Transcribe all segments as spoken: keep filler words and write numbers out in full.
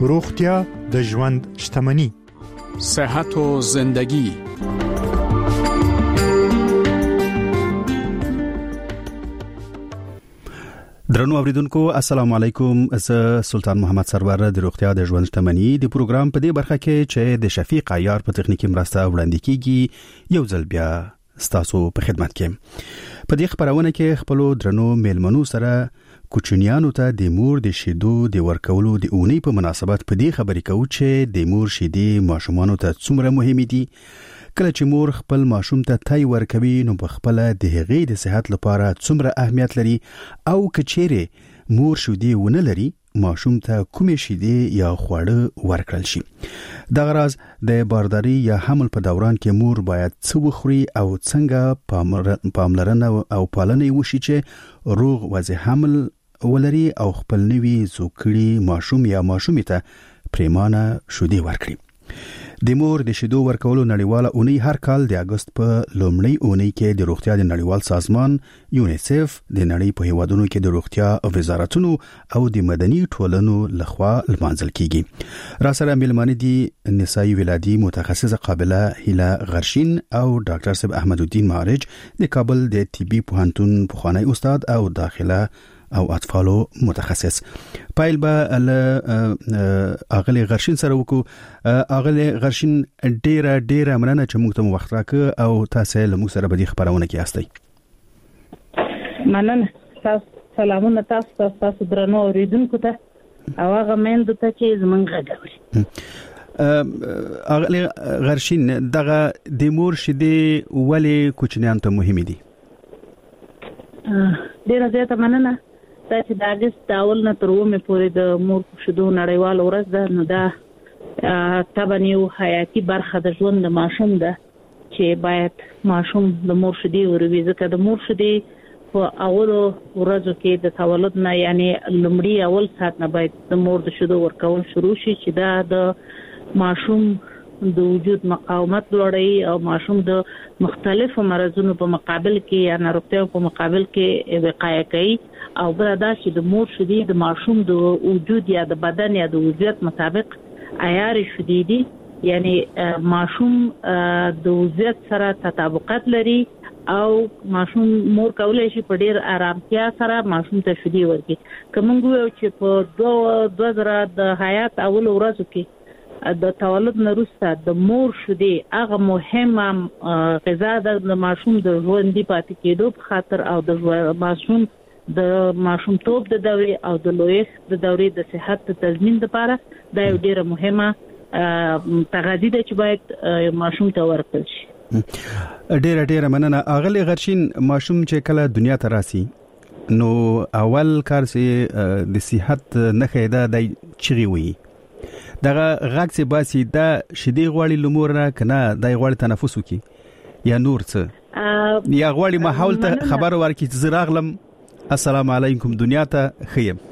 روغتیا د ژوند شتمني. صحت و زندگی. درنو اوریدونکو السلام علیکم. زه سلطان محمد سرور د روغتیا د ژوند شتمني د پروګرام په دې برخه کې چې د شفیق عیار په تخنیکی مرسته وړاندې کیږي یو ځل بیا ستاسو په خدمت کې. په دې خبرونه کې خپل درنو میلمنو سره کوچنیانو ته د مور د شیدو د ورکولو د اونۍ په مناسبت په دې خبرې کوو چې د مور شیدې ماشومانو ته څومره مهمه دي. کله چې مور خپل ماشوم ته تای ورکوي نو په خپل د هغې د صحت لپاره څومره اهمیت لري او کچېره مور شیدې ونه لري ماشوم ته کومې شیدې یا خواړه ورکړل شي. د غراض د بارداری یا حمل په دوران کې مور باید څه وخوري او څنګه پاملرنه او پالنه وشي چې روغ وضع حمل ولري او خپل نوي زوکړي ماشوم یا ماشومې ته پریمانه شیدې ورکړي. د مور د شیدو ورکولو نړیواله اونۍ هر کال د اگست په لومړۍ اونۍ کې د روغتیا د نړیوال سازمان یونیسف د نړۍ په هیوادونو کې د روغتیا وزارتونو او د مدني ټولنو لخوا لمانځل کیږي. را سره ملمانه دي نسایي ولادي متخصصه قابله هیله غرشین او ډاکټر صاحب احمد الدین معرج د کابل د طبي پوهنتون پخوانی استاد او داخله او اطفالو متخصص. پایل به له اغلی غرشین سره وکړو. اغلی غرشین ډیره ډیره مننه چې موږ ته وخت راکړ او تاسو له موږ سره په دې خبرونه کې یاستئ. مننه. سلامونه تاسو تاسو درنو اوریدونکو ته او هغه مند ته چې زمونږ غږوري. اغلی غرشین دغه د مور شیدې ولې کوچنیانو ته مهمه دي؟ ډیره زیاته مننه. دا چې د اگست د اول نه تر اومه پورې د مور شیدو نړیوال ورځ ده نو دا طبعا یو حیاتي برخه د ژوند د ماشوم ده چې باید ماشوم د مور شیدې وروي ځکه د مور شیدې په اولو ورځو کې د تولد نه یعنی لومړی اول ساعت نه باید د مور د شیدو ورکول شروع شي چې دا د ماشوم د وجود مقاومت لوړوي او ماشوم د مختلفو مرزونو په مقابل کې یا ناروغیو په مقابل کې وقایه کوي او بل دا چې د مور شیدې د ماشوم د وجود یا د بدن یا د وضعیت مطابق عیار شیدې دي یعنی ماشوم د وضعیت سره تطابقات لري او ماشوم مور کولای شي په ډیر آرامتیا سره ماشوم ته شیدې ورکړي. کوم یو چې په دوه دوه زره د حیات اول ورځو کې د تولد نه وروسته د مور شیدې هغه مهمه غذا ده د ماشوم د ژوندۍ پاتې کېدو په خاطر او د ماشوم د ماشوم توپ د دورې او د لویښت د دورې د صحت تضمین لپاره دا یو ډیره مهمه تغذیه ده چې باید ماشوم ته ورکړل شي. ډیره ډیره مننه. اغلی غرشین ماشوم چې کله دنیا ته راسي نو اول کار چې د صحت نه خیدا د چغي وي دغه غږ چې باسي دا شیدې غواړي لمور نه کنه دای غواړي تنفس وکي یا نور څه یا غواړي ماحول ته خبر ورکړي چې زراغلم السلام علیکم دنیا ته خیم.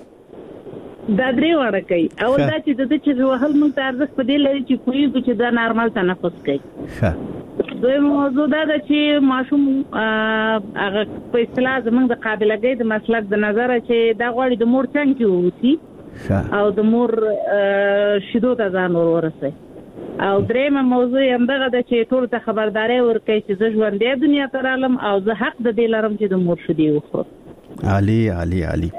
دا درې وړه کوي او دا چې د دې چې وهل موږ ته ارزښت په دې لري چې کوی چې دا نارمل تنفس کوي. ښه دوی موضوع دا ده چې ماشوم هغه په اصطلاح زموږ د قابلیت د مسلک د نظر چې دا غواړي د مور څنګه کې ووسی او د مور شیدو ته ځان ورورسي. او درېمه موضوع هم دغه ده چې ټول ته خبرداري ورکړي چې زه ژوندۍ دنیا ته رالم او زه حق د دې لرم چې د مور شیدې وخورم. عالی عالی عالی.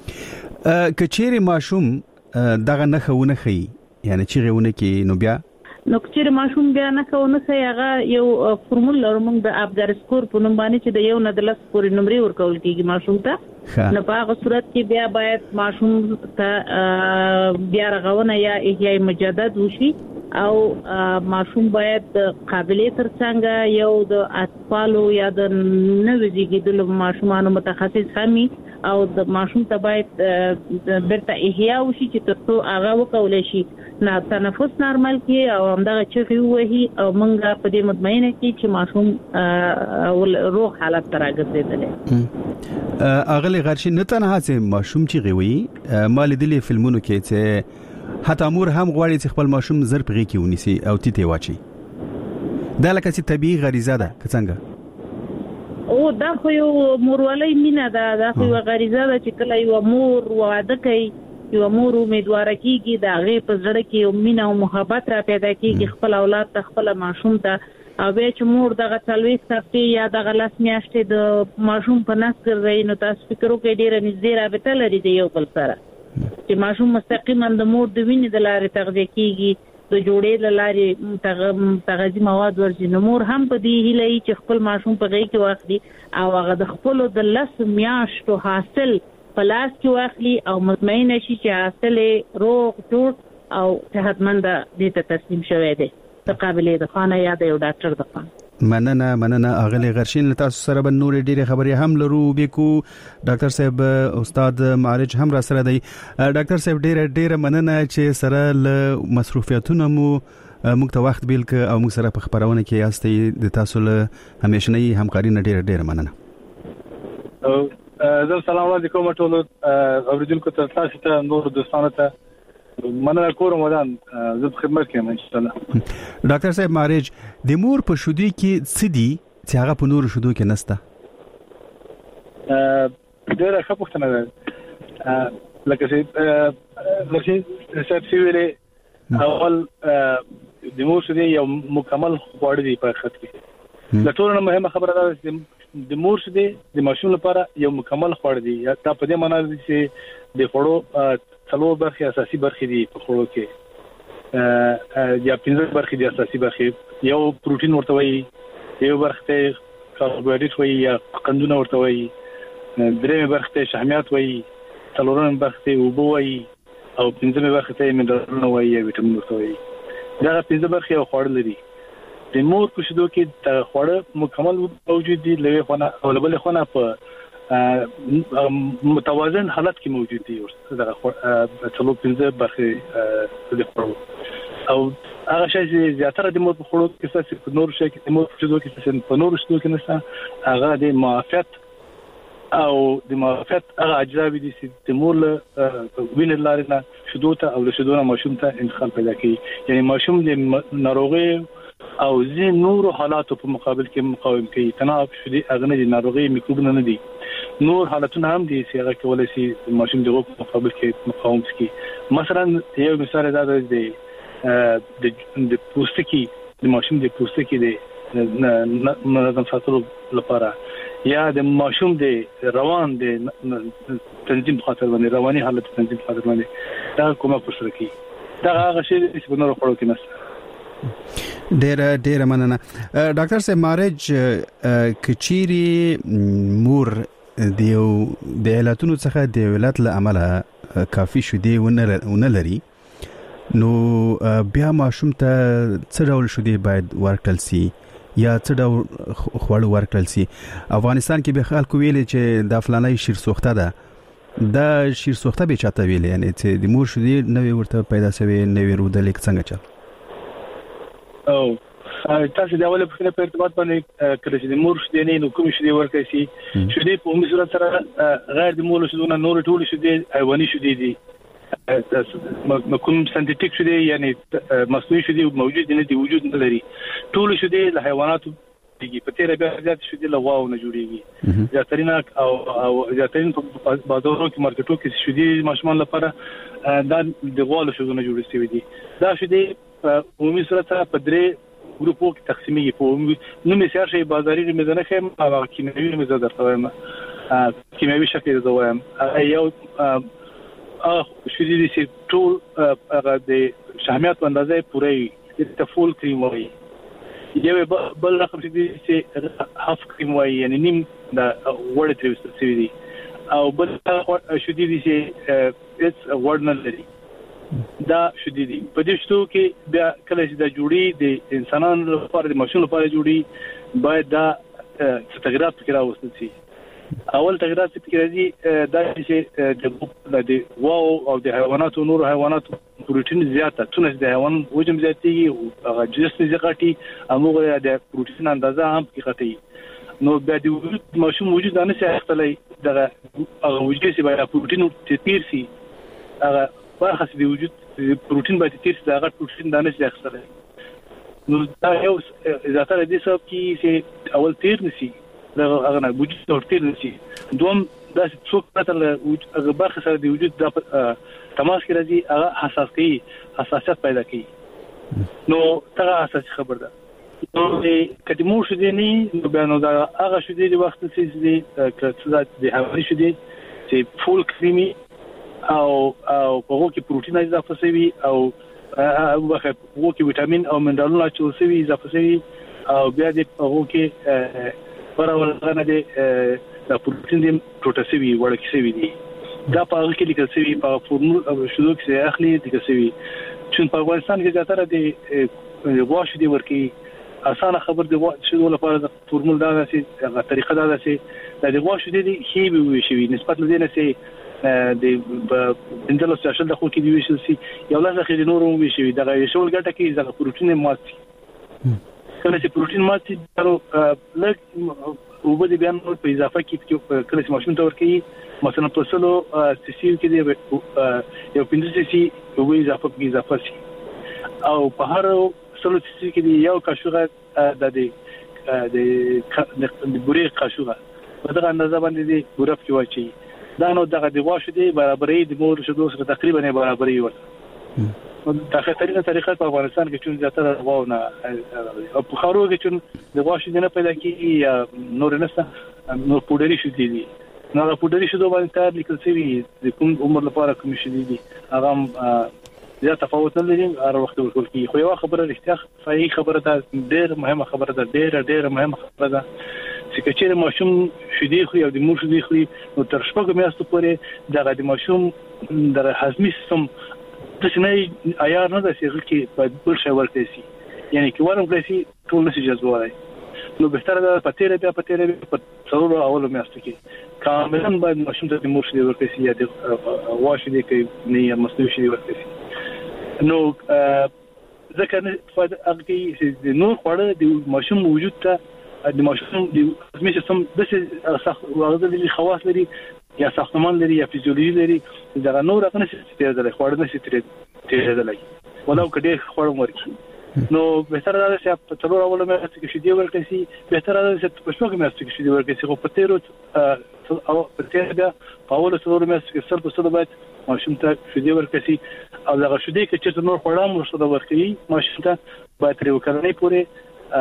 کچېره ماشوم دغه نه خونه خي یعنی چې غوونه کې نو بیا نو کچېره ماشوم بیا نه خونه خي هغه یو فورمول لرم د ابګر سکور په نوم باندې چې د یو نه د لس پورې نمرې ورکول کیږي ماشوم ته. نو په هغه صورت کې بیا باید ماشوم ته بیا رغونه یا احیاء مجدد وشي او ماشوم باید قابلیت ترڅنګ یو د اطفالو یا د نوې زیږیدلو ماشومانو متخصص همي او د ماشوم ته باید برته احیاء وشي چې ترڅو هغه وکولای شي نه تنفس نارمل کې او همدغه چغې وهي او موږ په دې مطمئنه کې چې ماشوم روغ حالت ته راګرځیدلی. اغلی غرشین نه تنها چې ماشوم چغې وهي ما لیدلې فلمونو کې چې حتی مور هم غواړي چې خپل ماشوم زر په غېږ کې ونیسي او تیته واچي. دا لکه چې طبيعي غریزه ده که څنګه؟ او دا خو یو مورولۍ مینه ده، دا خو یو غریزه ده چې کله یو مور واده کوي یو مور امیدوار کیږي دا غي په زړه کې یو مینه او محبت را پیدا کیږي خپل اولاد ته خپل ماشوم ته او به چې مور دغه تلويخ تفتي یا دغه لاس میاشتې د ماشوم په نس ګرځي نو تاسو فکر وکړئ ډیره نږدې رابطه لري د یو بل سره چې ماشوم مستقیما د مور د وینې د لارې تغذیه کیږي د جوړې د لارې تغذیه مواد ورځي نو مور هم په دې هیله چې خپل ماشوم په غي کې واخلي او هغه د خپل د لس میاشتو حاصل په لاس کې واخلي او مطمئن شي چې حاصل روغ جوړ او صحتمند دي ته تسلیم شوی دی د قابلیت د خانه یا د یو ډاکټر د خانه مننه مننه اغلی غرشین تاسو سره به نور ډیره خبرې هم لرو بیکو ډاکټر صاحب استاد معالج هم را سره دی ډاکټر صاحب ډیره ډیره مننه چې سره له مصروفیتونو مو موږ ته وخت بیل ک او موږ سره په خبرونه کې یاستئ د تاسو له همیشنی همکاري نه ډیره ډیره مننه او زه سلام علیکم ټول اوریدونکو ته تاسو ته نور دوستانو ته مننه کوم ودان زه په خدمت کې یم ان شاء الله ډاکټر صاحب معالج د مور په شودي کې سدي چې هغه په نور شودو کې نسته ا ډیره ښه پوښتنه ده لکه چې لکه چې ویلې اول د مور شودي یو مکمل خواړه دی په خط کې د ټولو مهمه خبره ده چې د مور شودي د ماشوم لپاره یو مکمل خواړه دی یا تا په دې معنی دی چې د خوړو څلور برخې اساسي برخې دي په خوړو کې ا یا پنځه برخې دي اساسي برخې یو پروتین ورته وایي یو برخه کاربوهایډریټ وایي یا قندونه ورته وایي درېمه برخه شحمیات وایي څلورمه برخه اوبه وایي او پنځمه برخه منرالونه وایي یا ویټامین ورته وایي دا پنځه برخې او خوړل دي د مور په شیدو کې د خوړه مکمل موجود دي لوي خونه او بل خونه په متوازن حالت کې موجود دي دا څلور پنځه برخې د خوړو او هغه شی چې زیاتره د مور په خوړو کې څه په نور شي کې د مور په شیدو کې څه په نور شیدو کې نشته هغه د معافیت او د معافیت هغه اجزا دي چې د مور له وینې لارې نه شیدو ته او له شیدو نه ماشوم ته انتقال پیدا کوي یعنی ماشوم د ناروغي او زی نور حالاتو په مقابل کې مقاوم کوي تناب شدي اغنه دي ناروغي میکروبونه نه دي نور حالتونه هم دي چې هغه کولای شي ماشوم دغه په مقابل کې مقاوم کوي مثلا یو مثال دا دی د د پوستکي د ماشوم د پوستکي د منظم ساتلو لپاره یا د ماشوم د روان د تنظیم خاطر باندې رواني حالت تنظیم خاطر باندې دا کومه پرسره کوي دا هغه شی چې په نور خورو کې نشته ډېر ډېر مننه ډاکټر صاحب معالج کچيري مور دیو د علتونو څخه د ولادت له عمله کافي شودي ونه لري نو بیا ماشوم ته څه ډول شودي باید ورکړل سي یا څه ډول خوړ ورکړل سي افغانستان کې به خلکو ویلي چې د فلانای شیر سوخته ده دا شیر سوخته به چاته ویلي یعنی چې د مور شودي نوې ورته پیدا شوی نوې رودل څنګه چل او تاسو د اوله په ارتباط باندې کله چې د مور شودي نه نو کوم شودي ورکړي شي شودي په عمومي صورت سره غیر د مور شودونه نور ټول شودي حیواني شودي دي کوم سنتیټیک شودي یعنی مصنوعي شودي موجود نه دي وجود نه لري ټول شودي له حیواناتو دي په تیر بیا زیات شودي له غواو نه جوړيږي زیاترین او او زیاترین په بازارونو کې مارکیټو کې شودي ماشومان لپاره دا د غوالو شودونه جوړ شوي دي دا شودي په عمومي صورت سره په درې ګروپو کې تقسیمي په نو مثال شي بازاري ميزانه خیم او کیمیاوي ميزانه درته وایم کیمیاوي شکل د وایم یو ا شودي دي چې ټول هغه د شحمیات اندازې پوره د فول کریم وایي یو بل رقم چې هاف کریم وایي یعنی نیم د وړ تریوست سوي دي او بل شودي دي چې اس ورنل لري دا شودي دي په دې شتو کې بیا کله چې د جوړي د انسانانو لپاره د ماشوم لپاره جوړي باید دا تغیرات فکر راوستل شي اول تغیرات فکر راځي دا چې د واو او د حیواناتو نور حیواناتو پروتین زیاته تونه د حیوان وجم زیاتېږي هغه جسم زیاتېږي هغه د پروتین اندازه هم کېږي نو بیا د وجود ماشوم وجود نه څه اختلای دغه هغه وجود چې باید پروتین تیر شي هغه برخه د وجود پروتین باید تیر شي هغه پروتین دانه څه اختلای نو دا یو زیاتره دي سبب کې چې اول تیر نشي دا هغه نه وجود تیر نشي دوم دا څوک پرته هغه برخه سره د وجود د تماس کې راځي هغه حساس کوي حساسیت پیدا کوي نو دا اساسي خبر ده نو کله مو شو دي نه نو بیان دا هغه شو دي وخت چې کله د هغه شو دي چې فول کریمي او او په هغه کې پروتین اضافه شوی او هغه کې ویټامین او منرالونه چې شوی اضافه شوی او بیا د هغه کې پرولغه دي د پروتین د پروتاسوي ورکه شوی دي دا په هغه کې لیکل شوی په فورمول او شودو کې اخلي لیکل شوی چې په افغانستان کې زیاتره د واش دي ورکی اسانه خبر دی شودو لپاره د فورمول دا چې هغه طریقه دا چې د واش دي هي به شوی نسبت لدينا چې د بندلو سیاسل د خو کې دی ویشل سي یو لږه خې نورو وی شوی دا شول ګټه کې د پروتین مات کله چې پروتین مات درو لږ وبد بیان په اضافه کې کله چې ماشوم ته ورکي مثلا په سلو سیسیل کې دی یو پنځه سي او اضافه کې اضافه سي او په هر سلو سیسیل کې دی یو کاشوغه د د د بوري کاشوغه په دغه اندازه باندې دی ګورف کې واچي دا نو دغه دی واش دی برابرې د مور شدو سره تقریبا برابرې ورته دا خطرینه طریقه په افغانستان کې چې زیاتره واونه او په خارو کې چې د واش دی نه پیدا کیږي نور نسته نو پودری شو دي نو پودری شو باندې تر لیکل شوی د کوم عمر لپاره کوم شي دي هغه زیات تفاوت نه لري هر وخت ورکول کی خو یو خبره رښتیا صحیح خبره ده ډېر مهمه خبره ده ډېر ډېر مهمه خبره ده چې کچېره ماشوم شیدې خو یو د مور شیدې خو نو تر شپږ میاشتو پورې دغه د ماشوم د هضمي سیستم د سینې عیار نه د سیغه کې په بل شی ورته سي یعنی کې ورم کړی ټول نشي جذبولای نو بهتره ده پاتېره بیا پاتېره په ضروري اول میاشتو کې کاملا باید ماشوم ته د مور شیدې ورته سي یا د واش دې کې نه مصنوعي شیدې ورته سي نو ځکه نه فائدہ هغه چې نور خوړه د ماشوم وجود ته د ماشوم د هضمي سیستم د څه واغده لري خواص لري یا ساختمان لري یا فزیولوژي لري دا نور هغه نشي تیرېدل خوړ نشي تیرېدل ولو کډه خوړ ورکی نو بهتره ده چې په څلور اول مې چې شیدې ورکړي سي بهتره ده چې په شپږ مې چې شیدې ورکړي سي خو په تیرو او په تیر بیا په اول څلور مې چې سر په سر باید ماشوم ته شیدې ورکړي سي او دا شیدې کې چې نور خوړم ورسره ورکړي ماشوم ته باید تر وکړنې پورې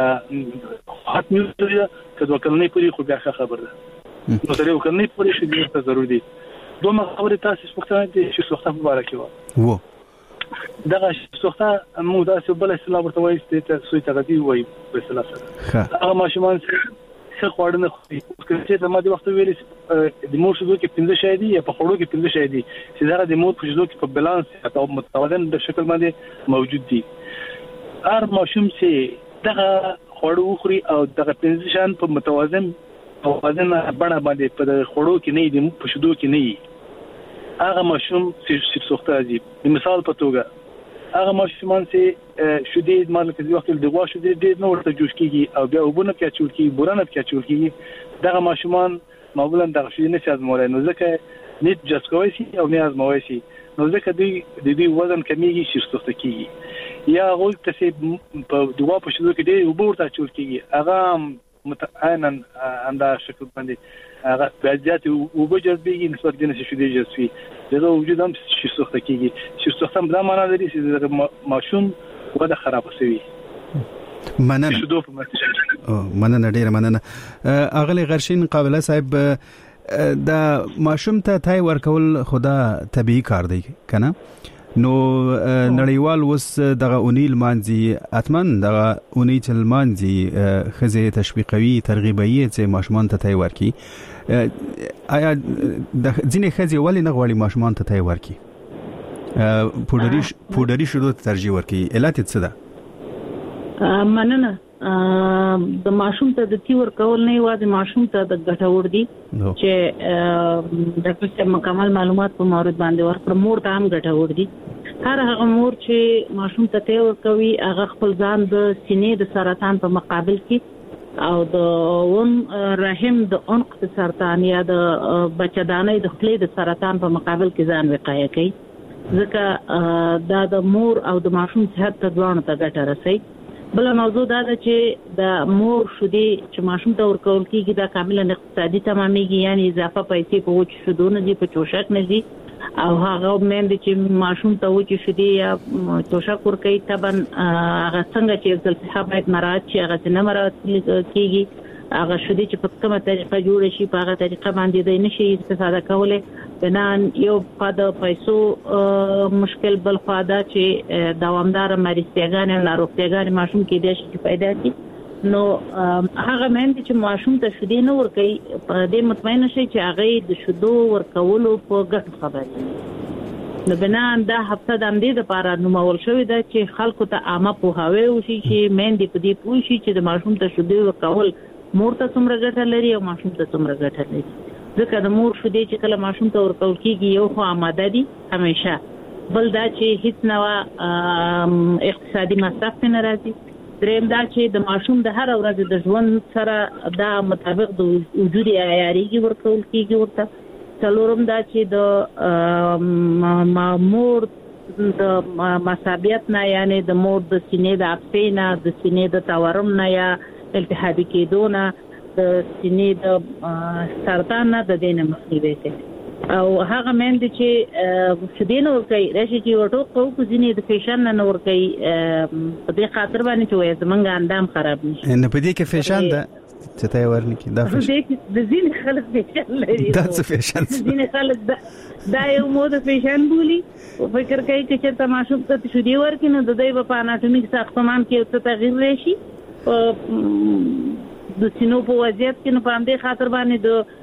حت میوزیا کله وکړنې پوری خو بیا خبر ده نو تر وکړنې پوری شې ته ضروري دي دوه خبرې تاسو سپکتانه دي چې سوخته مبارکي وو دغه سوخته مو دا څه بل اسلام ورته وایي چې سوی تغذیه وایي په اصطلاح سره هغه ماشومان څه خوړنه خوري چې د ماده وخت ویل د مور شدو کې پنځه شای دي یا په خوړو کې پنځه شای دي چې دا د مور په شدو کې په بالانس او متوازن د شکل باندې موجود دي هر ماشوم چې دغه خوړو خوري او دغه پنځه شان په متوازن او وزن بڼه باندې په خوړو کې نه دي په شدو کې نه هغه ماشوم چې سوخته دي مثال په توګه هغه ماشومان چې شدید مال کې د وخت د غوا شدید ډېر نو ورته جوش کیږي او بیا وبونه کې چول کیږي بورانه کې چول کیږي دغه ماشومان معمولا دغه شدید نه شاز مولای نو ځکه نیت جسکوي سي او نه ازموي سي نو ځکه دوی د دې وزن کمیږي چې سوخته کیږي یا غول ته په دغه په شدو کې ډېر وبورته چول کیږي هغه متعینا انده شکل باندې هغه بجات او بجذبي نسبت دي نشي شدي جذبي دغه وجود هم شي سوخته کیږي چې سوخته هم دا معنا لري چې ماشوم وده خراب شوی مننه مننه ډیره مننه اغلی غرشین قابله صاحب دا ماشوم ته تای ورکول خدا طبيعي کار دی کنه نو نړیوال وس دغه اونیل مانځي اتمن دغه اونیل مانځي خزه تشویقوي ترغیبوي چې ماشومان ته تای ورکی آیا د ځینې خزه ولې نه غواړي ماشومان ته تای ورکی پودری پودری شروع ترجیح ورکی علت څه ده مننه د ماشوم ته د تی ورکول نه یوازې ماشوم ته د ګټور دي چې د ډاکټر مکمل معلومات په مورد باندې ورکړه مور ته هم ګټور دي هر هغه مور چې ماشوم ته تی ورکوي هغه خپل ځان د سینې د سرطان په مقابل کې او د ون رحم د عنق د سرطان یا د بچدانۍ د خپلې د سرطان په مقابل کې ځان وقایه کوي ځکه دا د مور او د ماشوم صحت ته ځوان ته ګټه رسي بل موضوع دا ده چې د مور شودې چې ماشوم ته ورکول کیږي دا کاملا اقتصادي تمامېږي، یعنی اضافه پیسې په وچ شودو نه دي، په چوشک نه دي، او هغه مېندې چې ماشوم ته وچ شودې یا چوشک ورکوي طبعا هغه څنګه چې ځل باید مراعات شي، هغه نه مراعات کیږي. هغه شودې چې په کومه طریقه جوړ شي په هغه طریقه باندې د نشي استفاده کولای. بنان یو په پیسو مشکل، بل خو دا چې دوامدار مریضیاګان او ناروغیاګان ماشوم کې د شي پیدا کی. نو هغه مېندې چې ماشوم ته شودې نه ورکوي په دې مطمئن شي چې هغه د شودو ورکولو په ګټه خبري. نو بنان دا هفته د امدې لپاره نومول شوې ده چې خلکو ته عامه پوهاوی وشي چې مېندې په دې پوه شي چې د ماشوم ته شودې ورکول مور ته څومره ګټه لري او ماشوم ته څومره ګټه لري. ځکه د مور شودې چې کله ماشوم ته ورکول کیږي یو خو آماده دي همیشه، بل دا چې هیڅ نوع اقتصادي مصرف نه راځي، دریم دا چې د ماشوم د هر ورځ د ژوند سره دا مطابق د وجود عیارېږي ورکول کیږي ورته. څلورم دا چې د مور د مصابیت نه، یعنی د مور د سینې د اپسې نه، د سینې د تورم نه یا التهابي کېدو نه، د سینې د سرطان نه د دې نه مخنیوی کوي. او هغه مېندې چې شودې نه ورکوي راشي چې یو ټوک کوو ځینې د فیشن نه ورکوي په دې خاطر باندې چې وایي زمونږ اندام خراب نشي. نه په دې کې فیشن ده چې ته یې ورنکي دا فیشن د ځینې خلک فیشن لري، دا څه فیشن ځینې خلک دا یو مود فیشن بولي او فکر کوي چې چېرته ماشوم ته شودې ورکړي نو د دوی په اناټومیک ساختمان کې څه تغییر راشي د سینو په وضعیت کې. نو په همدې خاطر باندې د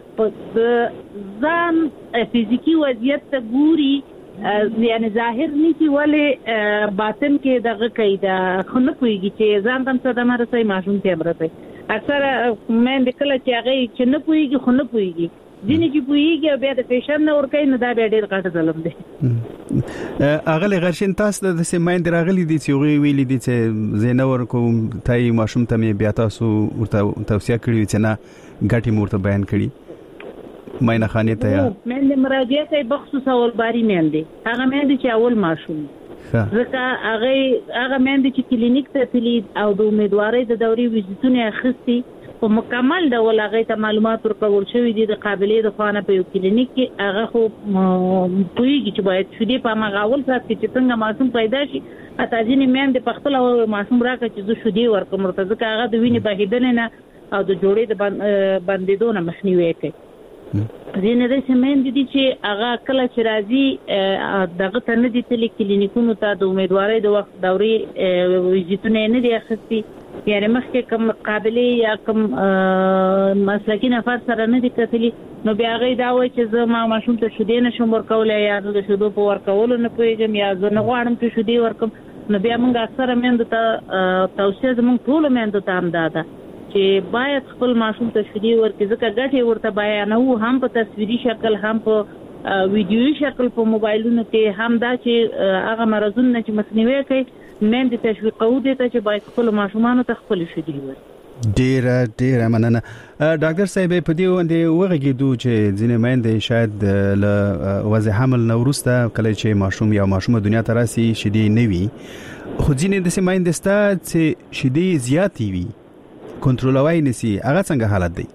د ځان فزیکی وضعیت ته ګوري، یعنی ظاهر نه کی ولې باطن کې دغه کوي دا خو نه پوهیږي چې ځان تم څه د مرسي ماشوم ته امرته. اکثر مېندې کله چې هغه چې نه پوهیږي خو نه پوهیږي، ځینې چې پوهیږي او بیا د فیشن نه ورکوي نو دا بیا ډېر غټ ظلم دی. اغلی غرشین تاسو د سیمایند راغلی دي چې وی ویلي دي چې زینه ورکوم تای ماشوم ته مې بیا تاسو ورته توصیه کړی چې نه ګټي مورته بیان کړي ماینه خانه ته یا مېندې مراجعه کوي بخصوص اول باری مېندې هغه مېندې چې اول ماشوم ځکه هغه هغه مېندې چې کلینیک ته تللی او د امیدوارۍ د دورې ویزیټونه اخیستي په مکمل ډول هغه ته معلومات ورکول شوی دي د قابلیت د خوانه په یو کلینیک کې هغه خو پوهیږي چې باید شودې په هغه اول سات کې چې څنګه ماشوم پیدا شي اته ځینې مېندې په خپل ماشوم راکړي چې زه شودې ورکوم ورته ځکه هغه د وینې بهیدنې نه او د جوړې د بندېدو نه مخنیوی کوي. ځینې داسې مېندې دي چې هغه کله چې راځي دغه ته نه دي تللي کلینیکونو ته د امیدوارۍ د وخت دورې ویزیټونه یې نه دي اخیستي، یعنې مخکې کوم قابلې یا کوم مسلکي نفر سره نه دي کتلي نو بیا هغوی دا وایي چې زه ما ماشوم ته شودې نشم ورکولی یا زه د شودو په ورکولو نه پوهېږم یا زه نه غواړم چې شودې ورکړم. نو بیا موږ اکثره مېندو ته توصیه زموږ ټولو مېندو ته همدا ده چې باید خپل ماشوم ته شودې ورکړي ځکه ګټې ورته بیانوو هم په تصویري شکل هم په ویډیویي شکل په موبایلونو کې هم دا چې هغه مرضونه چې مخنیوی کوي مېندې تشویقوو دې ته چې باید خپلو ماشومانو ته خپلې شودې ورکړي. ډیره ډیره مننه ډاکټر صاحب. په دې باندې وغږېدو چې ځینې میندې شاید له وضع حمل نه وروسته کله چې ماشوم یا ماشومه دنیا ته راسي شیدې نه وي، خو ځینې داسې میندې شته چې شیدې زیاتې وي کنټرولوای نسی، هغه څنګه حالت دی؟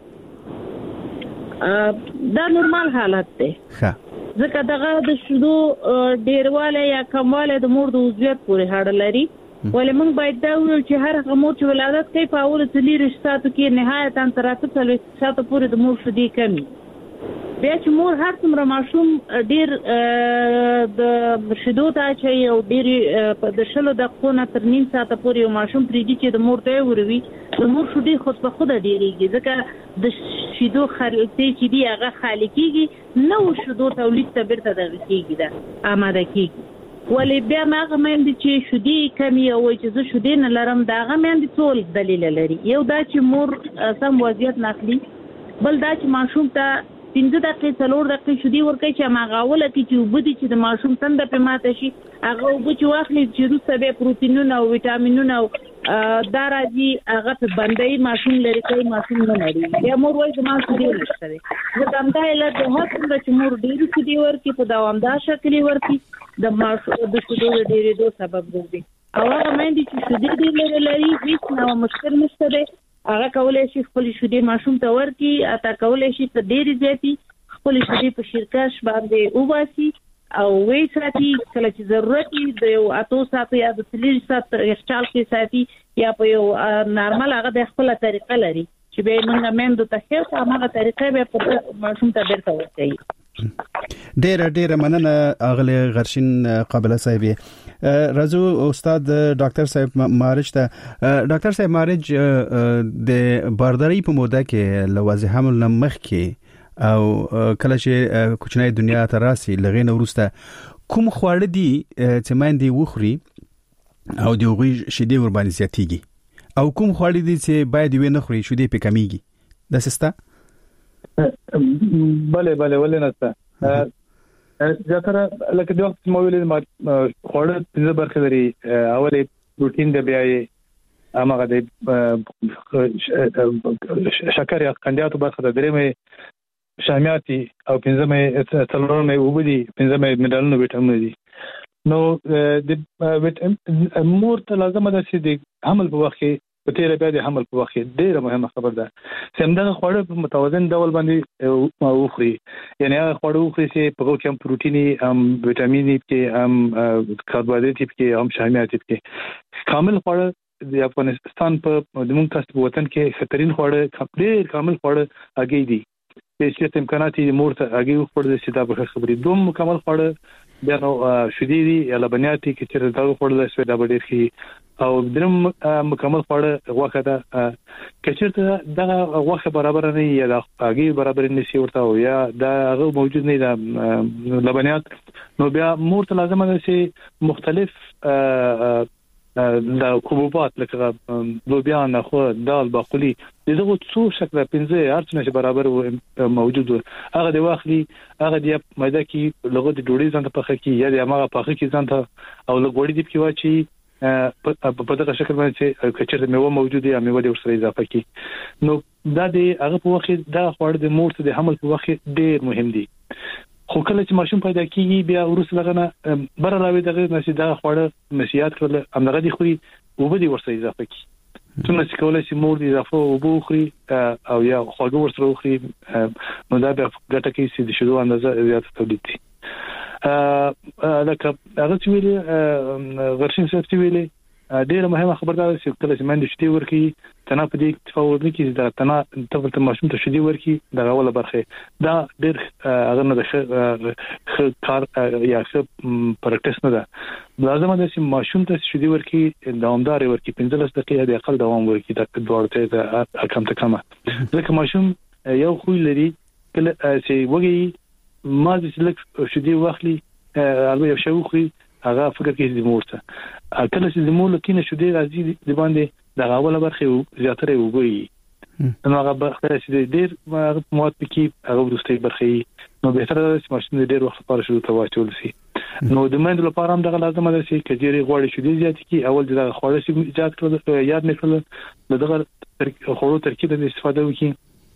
دا نورمال حالت دی ښه ځکه دغه د شیدو ډیروالی یا کموالی د مور د عضویت پورې اړه لري. ولې موږ باید دا وویل چې هر هغه مور چې ولادت کوي په اولو څلېرویشت ساعتو کې نهایتاً تر اته څلوېښت ساعتو پورې د مور شیدې کمي. بیا چې مور هر څومره ماشوم ډیر د شیدو ته اچوي او ډېرې د شلو دقیقو نه تر نیم ساعته پورې یو ماشوم پرېږدي چې د مور ته یې وروي د مور شیدې خود په خوده ډېرېږي ځکه د شیدو خلطې چې دي هغه خالي کېږي نوو شیدو تولید ته بیرته دغه کېږي ده اماده کېږي. ولې بیا هغه میندې چې شیدې کمې او وایي چې زه شیدې نه لرم د هغه میندې څو دلیله لري. یو دا چې مور سم وضعیت نه اخلي، بل دا چې ماشوم ته پنځه دقیقې څلور دقیقې شودې ورکوي چې هماغه اوله کې چې اوبه دي چې د ماشوم تنده پرې ماته شي هغه اوبه چې واخلي چې وروسته بیا پروټینونه او ویټامینونه او دا راځي هغه په بندوي ماشوم لرې کوي ماشوم نه لري. بیا مور وایي زما شودې نشته دی. ځکه همدا علت دی هر څومره چې مور ډېرې شودې ورکړي په دوامدار شکل یې ورکړي د ماشوم د شودو د ډېرېدو سبب ګرځي. او هغه مېندې چې شیدې ډېر لري لري هیڅ نو مشکل نشته دی هغه کولای شي خپل شیدې ماشوم ته ورکړي اته کولای شي په ډېر زیاتی خپل شیدې په شیرکش باندې وباسي او وې ساتي کله چې ضرورت وي د یو اتو ساتي یا د تلیر سات یخچال کې ساتي یا په یو نارمل هغه د خپل طریقه لري چې به موږ مېندو ته خیر هغه طریقه به په ماشوم ته درته ورکړي. ډېر ډېر مننه اغله غرشین قابله صاحب. راځو استاد ډاکټر صاحب مارج ته. ډاکټر صاحب مارج د بارداری په موده کې لوازم حمل نمخ کې او کله چې کوچنۍ دنیا ته راسي لغې نو ورسته کوم خواړه دي چې مېندې وخوري او د هغوی شیدې ور باندې زیاتېږي او کوم خواړه دي چې باید وي نه خوري شیدې پې کمیږي دا سستا؟ بله بله ولې نسته زیاتره لکه د وخت مو ویلې خواړه پنځه برخې لري. اولې پروتین د بیا یې هغه د شکر یا قندیاتو برخه د درېمې شامیاتي او پنځمه څلورمه وبدي پنځمه منرالونه ویټامین دي. نو د مور ته لازم ده چې د حمل په وخت کې په تیر بیا د حمل په وخت کې ډیره مهمه خبر ده چې همدغه خواړه په متوازن ډول باندې وخوري. یعنی هغه خواړه وخوري چې په کوم پروتیني هم ویټامین کې هم کاربوهایډریټ کې هم شامیات کې کامل خواړه د افغانستان په د موږ تاسو په وطن کې خطرین خواړه ډیر کامل خواړه اگې دي چې امکانات دي مور ته اگې وخورل شي دا به خبرې دوم مکمل خواړه بیا نو شیدې دي یا لبنیات کې چې دا خورل شي دا به ډیر خي او درم مکمل خواړه غوښه ده کچېرته دا غوښه برابر نه یا دا اگې برابر نه شي ورته او یا دا هغه موجود نه ده لبنیات نو بیا مور ته لازم ده چې مختلف د حبوبات لکه لوبیا نه خو دال باقلی دغه څو شکل پنځه هر څه برابر موجود هغه د واخلي هغه د مېده کې لغه د ډوډۍ ځان ته پخې کې یا د هغه پخې کې ځان ته او لګوړې دی کې واچي په دغه شکل باندې کچره میوه موجوده یا میوه د ورسره اضافه کی نو دا د هغه په وخت دا خواړه د مور ته د حمل په وخت ډیر مهم دي. خو کله چې ماشوم پیدا کیږي بیا ورسره لغنه بر راوي دغه نشي دا خواړه نشيات کړل امغه دي خوري او به دي ورسره اضافه کی څنګه چې کولای شي مور دي اضافه او بو خوري او یا خواږه ورسره خوري نو دا به ګټه کوي چې د شیدو اندازه زیات تولید شي. ا لکه هغه چې ویلي غرشین څه چې ویلي ډیره مهمه خبردار چې کله چې مند شتي ورکی تنا په دې تفاوض نه کیږي دا تنا تفاوض ماشوم ته شتي ورکی دا اوله برخه دا ډیر هغه نه د کار یا څه پریکټیس نه ده لازم ده چې ماشوم ته شتي ورکی دوامدار ورکی پنځلس دقیقې د اقل دوام ورکی دا دوړته ده کم ته کمه ځکه ماشوم یو خو لري کله چې وږي ما چې لک شتي واخلي البته یو شی خو هغه فکر کوي د مور ته کله چې د مور لکینه شو دی راځي د باندې د اوله برخه زیاتره وګوي نو هغه برخه چې ډیر مواد پکې هغه ورسته برخه نو به تر چې ماشوم ډیر وخت لپاره شروع تواچول شي نو د مند لپاره هم دغه لازم ده چې کجيري غوړي شو دی زیات کی اول دغه خوړه شي ایجاد کړو یاد نه کړل دغه خوړو ترکیب د استفاده وکړي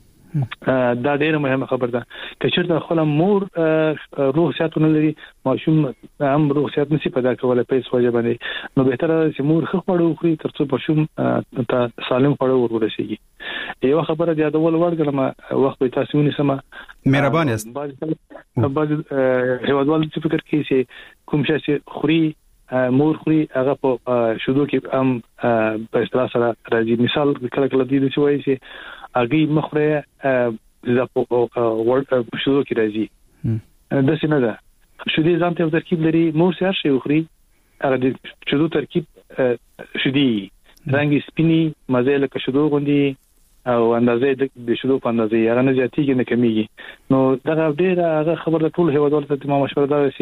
دا ډیره مهمه خبره ده کچېر د خپل مور روح ساتونه لري ماشوم هم روح سات نشي پیدا کولای په څه وجه باندې نو به تر چې مور خو خړو خوري ترڅو ماشوم ته سالم خړو ورورسيږي. یو خبره د یادول ورګلم وخت به تاسو ونیسم مهربان یاست. بعض هیوادوال چې فکر کوي چې کوم شي چې خوري مور خوري هغه په شودو کې هم په اصطلاح سره راځي مثال کله کله دي چې وایي چې اګي مخره ز په ورډ شودو کې راځي د سینه ده شودي ځان ته ترکیب لري مور سره شي خوري هغه د شودو ترکیب شودي رنګ سپینی مزه له شودو غوندي او اندازې د شودو په اندازې هغه نه زیاتېږي نه کمیږي نو دا ډیره هغه خبره ټول هیوادوال ته ما مشوره ده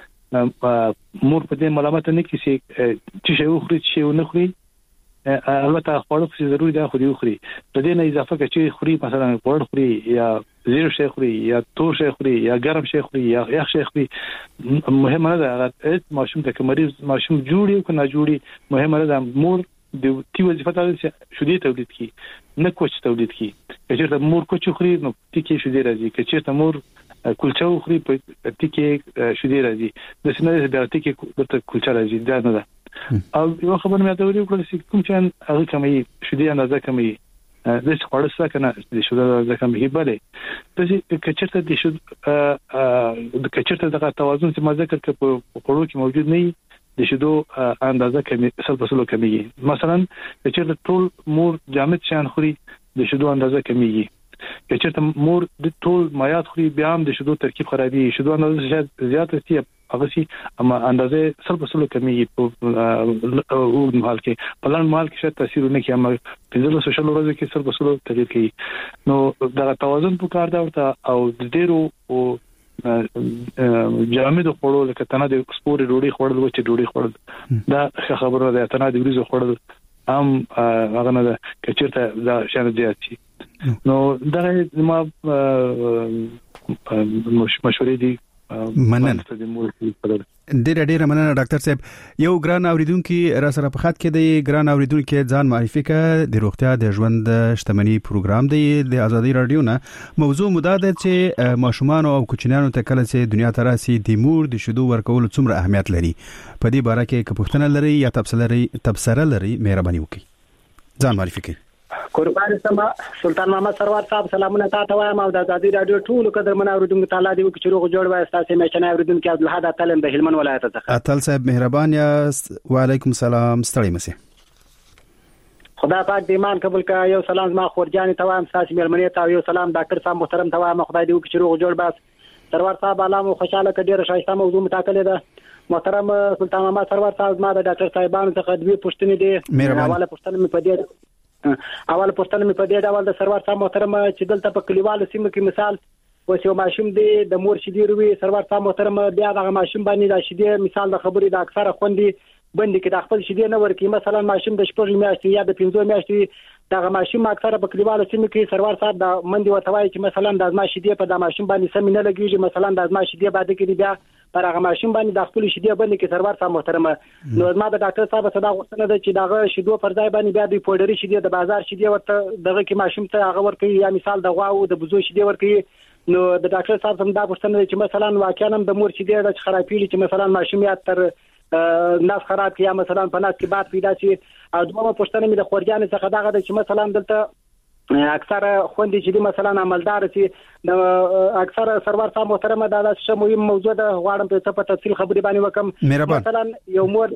چې مور په دې ملامت نه کیسي چې شی خوري چې نه خوري البته خواړه چې ضروري ده خو دې خوري په دې نه اضافه کوي چې خوري مثلا غوړ خوري یا زیرو شي خوري یا تور شي خوري یا ګرم شي خوري یا یخ شي خوري مهمه نه ده هغه ماشوم ته مریض ماشوم جوړي او نه جوړي مهمه نه ده مور د تی وظیفه ده چې شودي تولید کی نه کوچ تولید کی چې مور کوچ خوري نو تکي شودي راځي چې مور کلچه خوري په تکي شودي راځي د سینې بیا تکي ورته کلچه راځي دا نه ده او یو خبر مې ته ویل چې کوم چې هغه کمي شدي اندازه کمي د څه خورل څه کنه د شوده اندازه کمي بلې چې کچرته د شود د کچرته د توازن چې ما ذکر کړ په خورو کې موجود نه د شودو اندازه کمي سل پسلو کمیږي. مثلا کچرته ټول مور جامد شان خوري د شودو اندازه کمیږي. کچرته مور د ټول مایات خوري بیا هم د شودو ترکیب خرابي. شودو اندازه زیاته سي هغه سي اما اندازه سل پسلو کمیږي په وګ مال کې په لړ مال کې شته تاثیر نه کوي اما په سوشل ورځ کې سل پسلو تغیر کوي. نو دا توازن په کار دا ورته او د ډیرو او جامد خوړو لکه تنه د سپوري ډوډۍ خوړل و چې ډوډۍ خوړل دا خبره ده. تنه د وریځو خوړل هم هغه نه ده کچرته دا شان زیات شي. نو دا ما مشورې دي مننه. ډیر ډیر مننه ډاکټر صاحب. یو ګران اوریدونکو را سره په خط کې دی. ګران اوریدونکو ځان معرفي کړه. د روغتیا د ژوند شتمنۍ پروګرام دی د ازادي رادیو نه. موضوع مدا ده چې ماشومان او کوچنیانو ته کله چې دنیا ته راسي د مور د شیدو ورکول څومره اهمیت لري. په دې باره کې کپښتنه لري یا تبصره لري تبصره لري مهرباني وکړئ. ځان معرفي کړئ. قربان سما سلطان محمد سرور صاحب سلامونه تاسو وایم او د ازادي رادیو ټول قدر من اوریدونکو تعالی دی چې روغ جوړ وای تاسو میشنه اوریدونکو عبد الحد اتل د هلمند ولایت څخه. اتل صاحب مهربان یاست. وعلیکم السلام. ستړي مسه. خدا پاک دې ایمان قبول کړه. یو سلام ما خورجان ته وایم تاسو مېلمنې ته یو سلام ډاکټر صاحب محترم ته وایم خدای دې چې روغ جوړ باس. سرور صاحب علامه خوشاله کډیر شایسته موضوع متاکله ده. محترم سلطان محمد سرور صاحب ما د ډاکټر صاحبانو څخه دوی پوښتنې دي. حواله پوښتنه مې پدې اول پوښتنه مې په دې ډول د سرور صاحب محترم چې دلته په کلیوالو سیمو کې مثال اوس یو ماشوم دی د مور شیدې روي سرور صاحب محترم بیا د ماشوم باندې د شیدې مثال د خبرې د اکثره خوندې باندې کې د خپل شیدې نه ورکی مثلا ماشوم د شپږ میاشتې یا د پنځه میاشتې د ماشوم اکثره په کلیوالو سیمو کې سرور صاحب د منډي وتوای چې مثلا د ما شیدې په د ماشوم باندې سم نه لګیږي مثلا د ما شیدې باندې کې بیا پر هغه ماشوم باندې د خپل شیدې باندې کې سرور صاحب محترم نو ما د ډاکټر صاحب صدا غوښتنه ده چې دغه شیدو پر ځای باندې بیا د پودري شیدې د بازار شیدې ورته دغه کې ماشوم ته هغه ورکي یا مثال د غوا او د بزو شیدې ورکي. نو د ډاکټر صاحب هم دا غوښتنه ده چې مثلا واقعا د مور شیدې د خرابېږي چې مثلا ماشوم یا تر ناس خراب کیا مثلا په ناس کې باد پیدا شي. او دومره پوښتنه مې د خورجان څخه دغه ده چې مثلا دلته اکثر خوندې چې مثلا عملدار سي د اکثر سرور صاحب محترم دا د مهم موضوع ده غواړم په په تفصیل خبرې باندې وکم. مثلا یو مور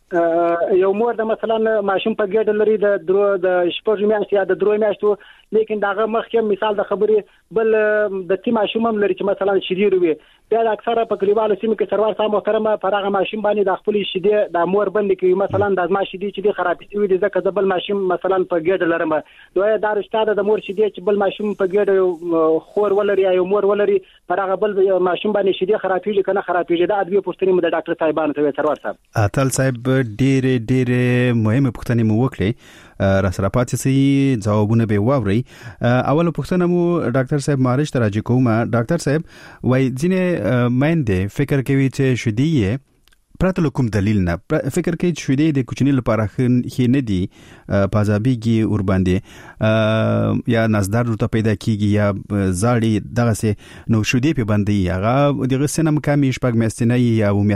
یو مور د مثلا ماشوم په ګډ لري د درو د شپږ میاشتې یا د درو میاشتو لیکن داغه مخکې مثال د خبرې بل د تی ماشوم هم لري چې مثلا شیدې روي بیا د اکثره په کلیوالو سیمو کې سرور صاحب محترم پر هغه ماشوم باندې د خپل شیدې د مور باندې کې مثلا د ما شیدې چې خراب شي وي ځکه د بل ماشوم مثلا په ګډ لرم دوی دا رښتا د مور شیدې چې بل ماشوم په ګډ خور ولري یا مور ولري پر هغه بل ماشوم باندې شیدې خرابېږي کنه خرابېږي دا ادویه پوښتنې مو د ډاکټر صاحبانو ته سرور صاحب. اتل صاحب ډېر ډېر مهمه پوښتنې مو وکړې را سره پاتې سي ځوابونه به واوري. اول پوښتنه مو ډاکټر صاحب مارش ته راځي کومه. ډاکټر صاحب وای ځینې مېندې فکر کوي چې شیدې پرته کوم دلیل نه فکر کوي چې شیدې د کوچنی لپاره خې نه دي پازابيږي ور باندې یا نزدار ورته پیدا کیږي یا زاړي دغه سه نو شیدې په باندې هغه دغه سنم کمی شپږ میاشتې یا و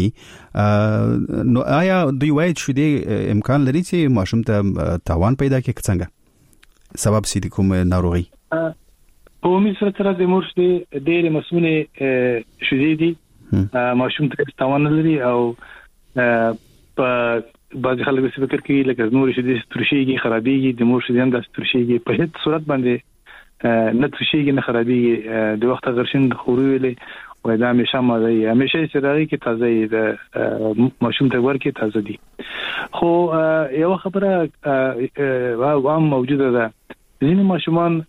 میاشتې نو آیا دوی وایي چې شیدې امکان لري چې ماشوم ته تاوان پیدا کړي څنګه سبب سي کوم ناروغي؟ په موږ سره د مور شیدې ډېر مسؤله شیدې دي ماشوم ته تاوان لري او په بعض خلک څه فکر کوي لکه نور شیدې ترشيږي خرابېږي د مور شیدې هم د ترشيږي په هیڅ صورت باندې نه ترشيږي نه خرابېږي د وخت غرشن خورولې و دا همیشه مازه همیشه سره کې تازه د ماشوم ته ورکه تازه دي. خو یو خبره عام موجوده ده ځینې ماشومان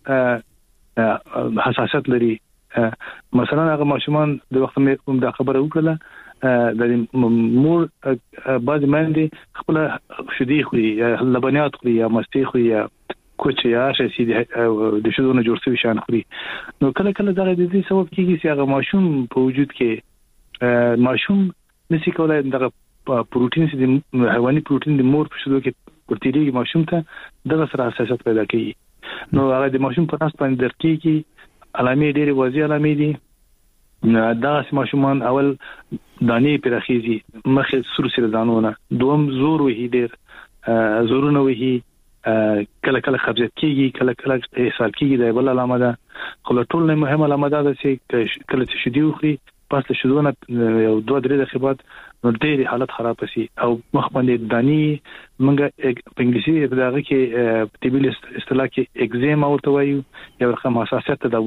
حساسیت لري مثلا هغه ماشومان د وخت مې کوم د خبره وکړه د مور بعض باندې خپل شیدې خوري یا لبنیات خوري یا مستي خوري یا کوچ یا شي د شیدونو جوړ شوی شان خوري نو کله کله دا د دې سبب کیږي چې هغه ماشوم په وجود کې ماشوم نشي کولای دغه پروتین چې د حیواني پروتین د مور په شیدو کې ورتيږي ماشوم ته دغه سره حساسیت پیدا کوي نو هغه د ماشوم په نس باندې درکېږي علامې ډېرې واضح علامې دي دا ماشومان اول دانی پرخیزي مخه سر سره دانونه دوم زور وهي ډیر زورونه وهي کله کله خبرت کیږي کله کله احساس کیږي د بل علامه ده خو ټول نه مهمه علامه ده چې کله چې شدي وخري پس له شدونه یو دوه درې دقیقې بعد نو ډېر حالت خراب شي او مخ باندې دانی منګه په انګلیسي په دغه کې طبي اصطلاح کې اگزیما ورته وایو یو رقم حساسیت ده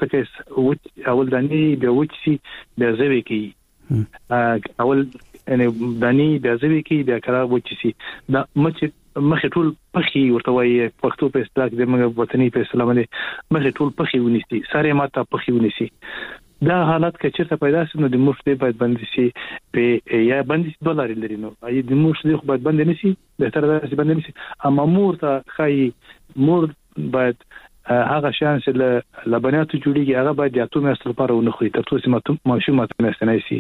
وڅ اول دانی بیا وڅ بیا زوي کی اول یعنی دانی بیا زوي کی بیا کرا وڅ سي دا مچ مخ ټول پخي ورته وایي پښتو په اصطلاح کې موږ وطني په اصطلاح باندې مخ ټول پخي ونیسي ساره ماته پخي ونیسي دا حالت کې چې پیدا شي نو د مشته باید بند شي په یا بند شي ډالر لري نو ای د مشته خو باید بند نشي به تر دا شي بند نشي اما مور ته خای مور باید هغه شانس له لبنیات جوړیږي هغه باید د اتو میاشتو لپاره ونه خوري تر څو چې ماشوم ماته نه شي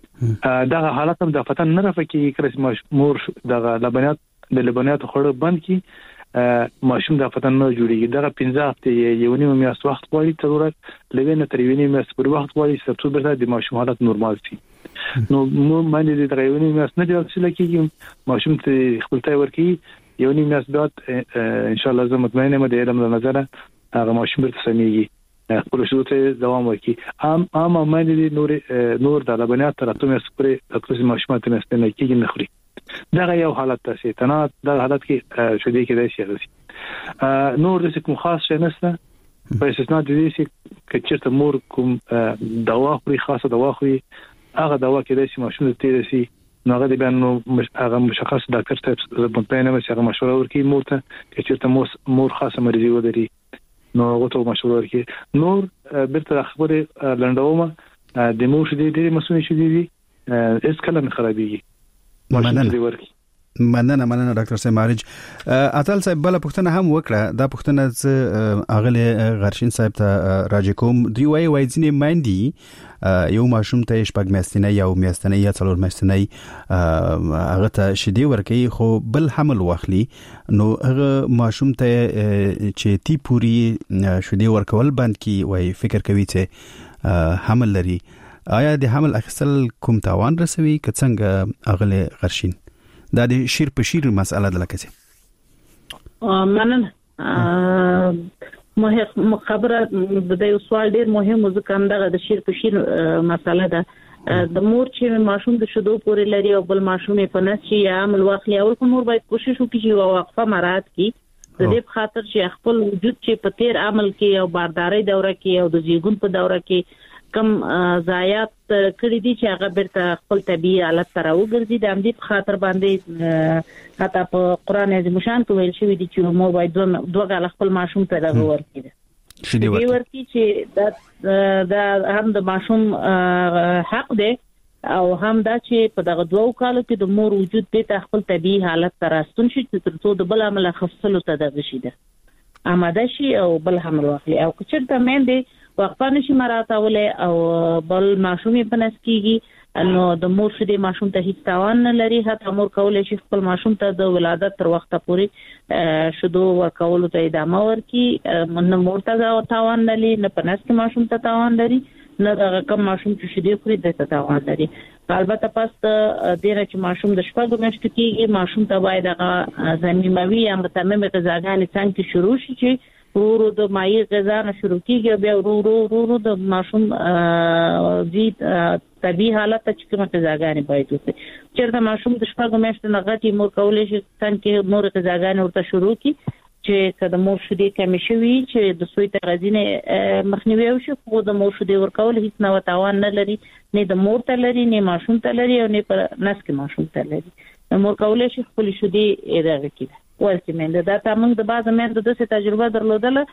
دا حالت هم د فتن نه راځي کړي مور د لبنیات د لبنیات خوړ بند کی ماشوم د فتن نه جوړیږي دا پنځه هفته یو نیم میاشت وخت غواړي ضرورت لګنه تر یو نیم میاشت پر وخت غواړي چې څو برته د ماشوم حالت نورمال شي نو مو باندې د یو نیم میاشت نه دی چې کېږي ماشوم ته خپل ځای ورکی یو نیم میاشت بعد ان شاء الله زه مطمئن یم د علم له نظر هغه ماشوم برته سميږي خپل شروع ته دوام ورکی ام ام باندې نور نور د لبنیات تر اتو میاشت پرې تاسو ماشوم ته نه کېږي نه خوري دا یو حالت تاسو تنه دا حالت کې شدي کې دی شي نور د کوم خاص شي نشته په استثناء د دې چې چیرته مور کوم دوا خوري خاصه دوا خوري هغه دوا کې د شي ماشوم ته تیر شي نو هغه د بیان هغه مشخص ډاکټر ته مطمئن نه شي هغه مشوره ورکړي مور ته چې چیرته مور خاصه مرزي ولري نو هغه ته مشوره ورکړي نور بیرته خبره لنډومه د مور شدي د مسؤلیت شدي اس کله نه خرابيږي مننه مننه مننه ډاکټر صاحب مارج اتل صاحب بل پښتنه هم وکړه دا پښتنه ز اغله غرشین صاحب ته راځي کوم دی وای وای ځنی ماندي یو ماشوم ته شپږ میاشتنه یو میاشتنه یا څلور میاشتنه هغه ته شدي ورکی خو بل حمل واخلي نو هغه ماشوم ته چې تی پوری شدي ورکول باندې کی وای فکر کوي چې حمل لري آیا د حمل اخیستل کوم تاوان رسوي که څنګه اغله غرشین دا د شیر په شیر مسأله ده لکه مننه مه خبره د یو سوال ډیر مهم ځکه همدغه د شیر په شیر مسأله ده د مور چې ماشوم د شیدو پورې لري او بل ماشوم په نس چې یا عمل واخلي اول کوم مور باید کوشش وکړي چې وقفه مراعات کړي د دې خاطر چې خپل وجود چې په تیر عمل کې او بارداري دوره کې او د زیګون په دوره کې کم ضایعات کړی دي چې هغه برته خپل طبيعي حالت سره وګرځي د امدی په خاطر باندې حتی په قران عظیم شان کې ویل شوی دي چې مو باید دوه غل خپل ماشوم ته دغه ورکړي شدي ورکړي چې دا دا هم د ماشوم حق دی او هم دا چې په دغه دوه کالو کې د مور وجود به خپل طبيعي حالت سره ستون شي تر څو د بل عمل خفصلو ته دغه شي ده اماده شي او بل حمل واخلي او کچرته مېندې وقفه نشي مراتولې او بل ماشوم په نس کېږي نو د مور شدي ماشوم ته هیڅ تاوان نه لري حتی مور کولای شي خپل ماشوم ته د ولادت تر وخته پورې شدو ورکول ته ادامه ورکړي نه مور ته تاوان نه لري نه په نس کې ماشوم ته تاوان لري نه د کم ماشوم چې شدي خوري د تاوان لري البته پس د دې چې ماشوم د شپږ میاشتو کېږي ماشوم ته باید هغه زمینوي یا متممه غذاګانې څنګه شروع شي چې ورو د مایع غذا نه شروع کیږي بیا ورو ورو د ماشوم دې طبيعي حالت ته چې کومه غذاګانې باید وي چیرته ماشوم د شپږ میاشتو نه غټي مور کولای شي څنګه مور غذاګانې ورته شروع کی چې کله مور شدي کم شوي چې د سوی تغذینه مخنیوي وشي خو د مور شدي ورکول هیڅ نه تاوان نه لري نه د مور ته لري نه ماشوم ته لري او نه پر نس کې ماشوم ته لري مور کولای شي خپل شدي اداره کړي ورته مې دا تاسو د بعض مې د څه تجربه درلودله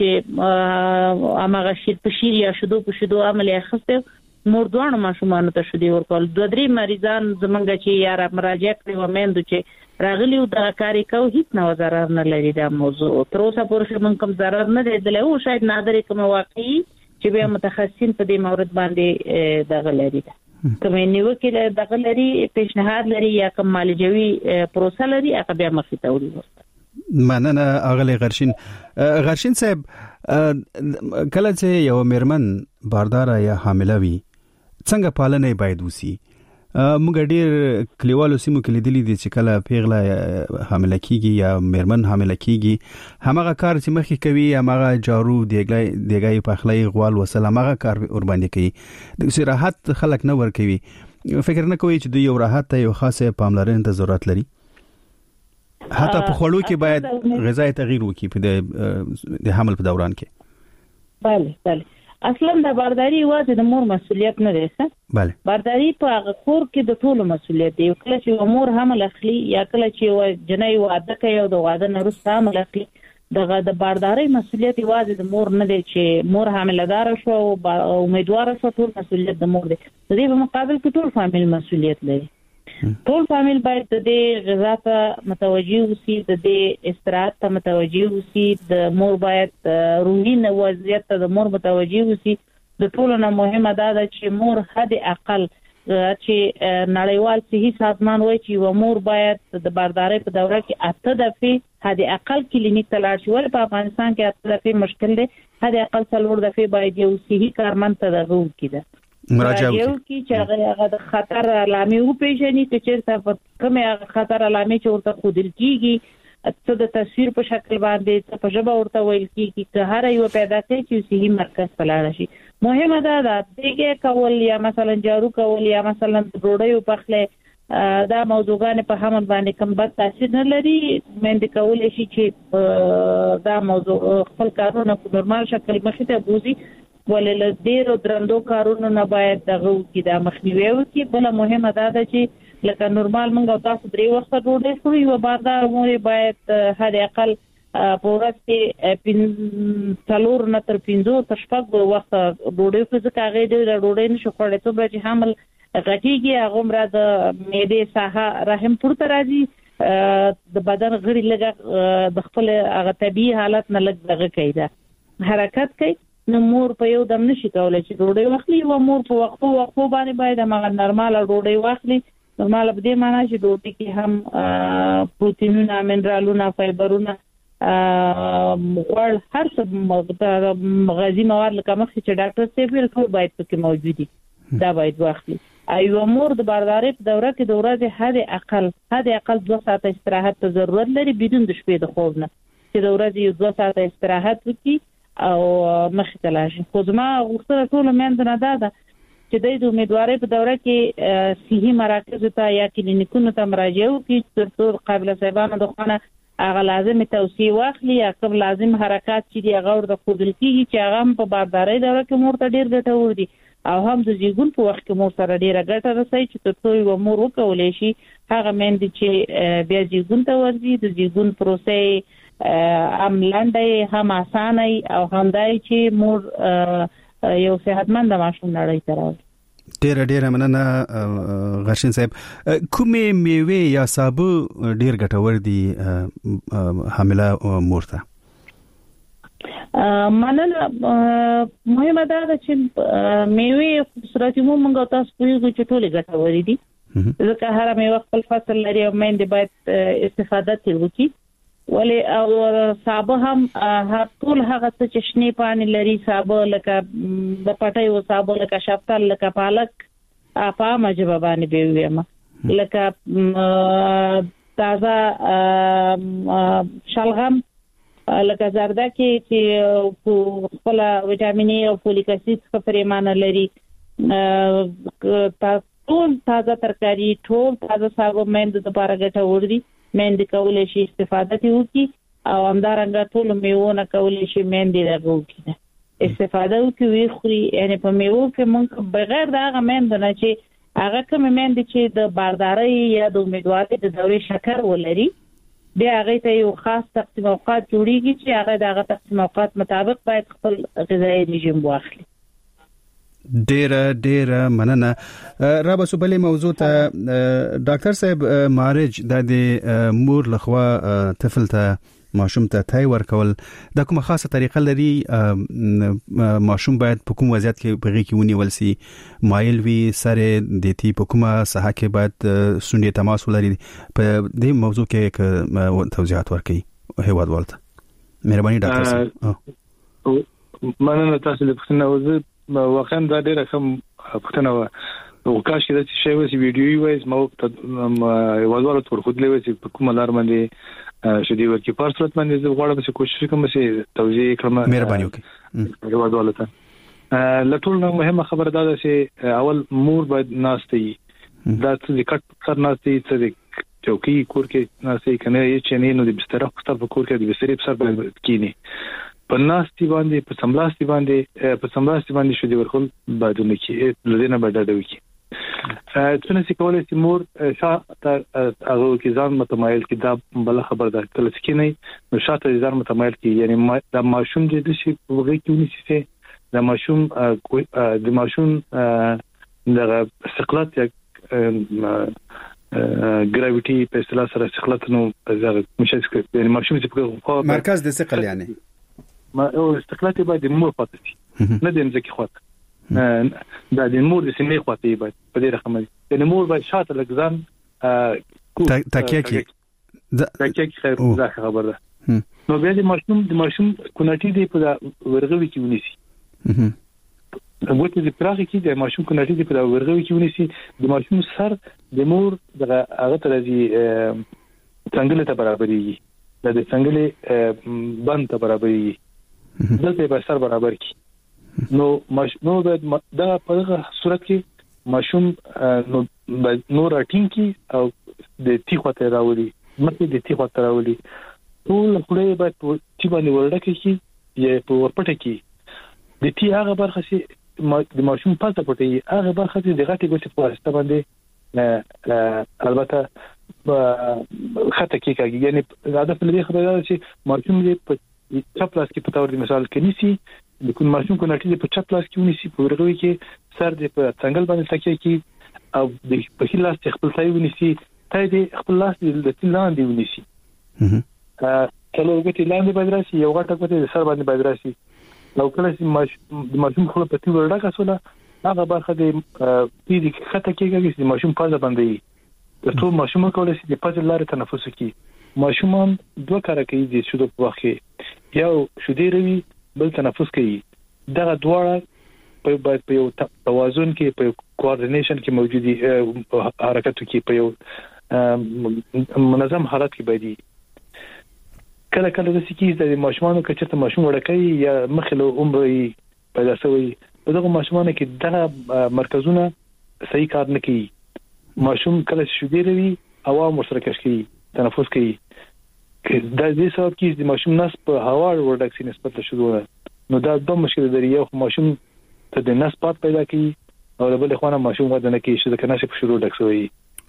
چې امغه شیر په شیر یا شدو په شدو عمل اخسته مور دوه ماشومان ته شدي ورکول دوه درې مریضان زمونږ چې یاره مراجعه کړو مېندو چې راغلی او د کاری کو هیڅ نه ضرر نه لري دا موضوع تر اوسه پورې موږ کوم ضرر نه لیدل او شاید نادر کوم واقعي چې به متخصصین په دې مورد باندې دغه لري کومه نیوکه دغه لري پیشنهاد لري یا کوم مالجوي پروسه لري هغه بیا مخې ته وړي مننه اغلی غرشین غرشین صاحب کله چې یو میرمن باردار یا حامله وي څنګه پالنه باید وسی؟ موږ ډیر کلیوالو سیمو کې لیدلې دي چې کله پیغله حامله کیږي یا میرمن حامله کیږي همغه کار چې مخکې کوي همغه جارو دیګلای دیګای پخلای غوال وسل همغه کار ور باندې کوي د راحت خلک نه ور کوي. فکر نه کوي چې د یو راحت یو خاصه پاملرنه ته ضرورت لري؟ حتی په خوړو کې باید غذای تغییر وکړي په د حمل په دوران کې. بله بله اصلا د بارداری واځي د مور مسؤلیت نه دی څه. بله بارداری په کور کې د ټولو مسؤلیت دی. کله چې مور حمل اخلي یا کله چې جنۍ واده کوي او د واده نه وروسته حمل اخلي دغه د بارداری مسؤلیت واځي د مور نه دی چې مور حاملدار شو او امیدوار شو ټول مسؤلیت د مور دی. د دې په مقابل کې ټول فامیل مسؤلیت لري. ټول فامیل باید د دې غذا ته متوجي وي، د دې استراحت ته متوجي وي، د مور باید روحي وضعیت ته د مور متوجي وي. د ټولو نه مهمه دا ده چې مور حد اقل چې نړیوال صحي سازمان وایي چې و مور باید د باردارۍ په دوره کې اته دفعې حد اقل کلینیک ته لاړ شي. ولې په افغانستان کې اته دفعې مشکل دی؟ حد اقل څلور دفعې باید یو صحي کارمند ته دغه وکړي مراجعه وکړي چې هغه د خطر علامې وپېژني چې چیرته کومه خطر علامې چې ورته ښودل کیږي څه د تصویر په شکل باندې څه په ژبه ورته ویل کیږي که هر یو پیدا کوي چې صحي مرکز ته لاړ شي. مهمه ده دا دیګه کول یا مثلا جارو کول یا مثلا ډوډۍ پخله دا موضوعګان په حمل باندې کوم بد تاثیر نه لري. مېندې کولای شي چې دا موضوع خپل کارونه په نورمال شکل مخې ته بوزي ولې له ډیرو درندو کارونو نه باید دغه کې د مخنیوي وکړي. بل مهمه ده چې لکه نورمال موږ تاسو درې وخت ډوډۍ خوري او باردار مور باید هر اقل په ورځ کې څلور نه تر پنځه تر شپږ وخت ډوډۍ خوري ځکه هغه ډېر ډوډۍ نشي خوړلی څومره چې حمل غټیږي هغه عمره د معدې ساحه رحم پورته راځي د بدن غړي لږه د خپل هغه طبيعي حالت نه لږ دغه کوي حرکت کوي. نو مور په یو دم نشي کولای چې ډوډۍ واخلي او مور په وختو وختو باندې باید هغه نورمال ډوډۍ واخلي. نورمال په دې معنی چې ډوډۍ کې هم پروتینونه، منرالونه، فایبرونه، غوړ، هر څه غذایی مواد لکه مخکې چې ډاکټر صاحب ویل ټول باید پکې موجود دي. دا باید واخلي. ایو مور د باردارۍ په دوره کې د ورځې حد اقل حد اقل دوه ساعته استراحت ته ضرورت لري بدون د شپې د خوب نه، چې د ورځې یو دوه ساعته استراحت وکړي او مخې ته لاړ شي. خو زما غوښتنه ټولو میندو نه دا ده چې دوی د امیدوارۍ په دوره کې صحي مراکزو ته یا کلینیکونو ته مراجعه وکړي تر څو قابله صاحبانو د خونه هغه لازم توصیه واخلي یا کوم لازم حرکات چې دی هغه ورته ښودل کېږي چې هغه هم په باردارۍ دوره کې مور ته ډېر ګټور دي او هم د زیږون په وخت کې مور سره ډېره ګټه رسوي چې تر څو یوه مور وکولی شي هغه میندې چې بیا زیږون ته ورځي د زیږون پروسې هم لنډه هم اسانه او هم دای چې مور یو صحتمند ماشوم نړۍ ته راوړي. ډېر ډېر مننه غرشین صاحب. کومې میوې یا سابه ډېر ګټور دي حامله مور ته؟ مننه. مهمه ده چې میوې صورت عموم موږ تاسو پوهیږو چې ټولې ګټورې دي ځکه هر میوه خپل فصل لري او میندې باید استفاده ترې وکړي. ولی او سابه هم هر ټول هغه څه چې شنې پاڼې لري سابه لکه د پټیو سابه لکه شفتل لکه پالک په عامه ژبه باندې به ویم لکه تازه شلغم لکه زردکي چې خپل ویټامین ای او فولیک اسید څخه پریمانه لري ټول تازه ترکاری ټول تازه سابه میندو لپاره ګټور دي. میندې کولای شي استفاده وکړي او همدارنګه ټول میوونه کولای شي میندې دغه وکړي استفاده وکړي خوري. یعنی په میوه کې موږ بغیر د هغه میندو نه چې هغه کوم میندې چې د باردارۍ یا د امیدوارۍ د دورې شکر ولري بیا هغه ته یو خاص تقسیم اوقات جوړیږي چې هغه دغه تقسیم اوقات مطابق باید خپل غذایی رژیم واخلي. ډېر ډېر مننه. را به سوبلې موضوع ته ډاکټر صاحب مارج د مور لخوا طفل ته ماشوم ته تای ورکول د کومه خاصه طریقه لري؟ ماشوم باید په کوم وضعیت کې بغي کې ونیول سي؟ مایل وی سره دیتی په کومه ساحه کې باید سونډې تماس ولري؟ په دې موضوع کې توضیحات ورکړئ هیواد والته. مهرباني ډاکټر صاحب. مننه تاسو له پښتنه وزه واقعا دا ډیره کوم پښتنه او کاش کې د شی وسی ویډیو وایز مو وځوالو تر خود لوي چې په کومه لار باندې شدي ورکی په صورت باندې زه غواړم چې کوشش کوم چې توضیح کړم. مهرباني وکړئ. وځوالو ته لټول نو مهمه خبره ده چې اول مور باید ناشتي دا چې کټ سر ناشتي چې چوکي کور کې ناشتي کنه یې چې نه نو د بستر خپل په کور کې د بستر په سر باندې کینی په ناشتي باندې په سملاستی باندې په سملاستی باندې شدي ورخل بعدونه کې لدينا بداده وکي څنګه چې کولای شي مور شاته هغه کې ځان متمایل کې دا بل خبر ده کله چې نه نو شاته ځان متمایل کې یعنی دا ماشوم د شي په وګړي کې ونیسي دا ماشوم د ماشوم د استقلال یا ګراویټي په اصطلاح سره استقلال نو زغ مشکل یعنی ماشوم چې په مرکز د ثقل یعنی ما او استقلال باید مور پاتې نه د مزکی خواته دا د مور د سینې خواته باید په دې رقم دي د مور باید شاته لګزان تکیه کې تکیه کې خیر ځکه خبر ده نو بیا د ماشوم د ماشوم کوناټي دی په ورغوي کې ونیسي وګورئ چې پراخه کې د ماشوم کوناټي دی په ورغوي کې ونیسي د ماشوم سر د مور دغه هغه تر دي څنګه ته برابرېږي د څنګه بند ته برابرېږي دلته به سر برابر کی نو ماشوم نو دا په صورت کې ماشوم نو نو راټینګ کی او د تیخوته راولي مکه د تیخوته راولي ټول خلې به چې باندې ورډکه کی یا په ورپټه کی د تی هغه برخه چې د ماشوم پاتې پټي هغه برخه چې د غټي ګوتې په واسطه باندې البته خطه کې کوي یعنی دا په دې خبره ده چې ماشوم دې په چپ لاس کې په تور د مثال کې نيسي د کوم ماشوم کو نټي په چپ لاس کې ونيسي په ورغوي کې سر دې په څنګل باندې تکیه کې او د په خپل لاس خپل ځای ونيسي ته دې خپل لاس د تلاندې ونيسي ا کله وګورئ لاندې باندې راشي یو غټه کوته د سر باندې باندې راشي لو کله چې ماشوم خپل په تور ورډه کاسوله هغه برخه د دې خطه کېږي چې ماشوم پازه باندې د ټول ماشوم کولای شي د پازه لارې تنفس وکړي ماشومان دوه کار کوي د شودو په وخت کې یو شودي روي بل تنفس کوي دا دواړه په باید په یو توازن کې په کوارډینیشن کې موجودي حرکت کې په یو منظم حالت کې باید کله کله د سکی د ماشومانو کچته ماشوم ورکوي یا مخله عمرې پیدا شوی دغه ماشومانو کې دغه مرکزونه صحیح کار نه کوي ماشوم کله شودي روي هوا مشترک کوي تنفس کوي دا دې سبب کې د ماشوم نس په هوا ورډکسي نسبت شروع نو دا د مشکل لري یو ماشوم ته د نس پات پیدا کوي او بل خوانه ماشوم غوډه نه کوي چې د کناسه په شروع ډکسوي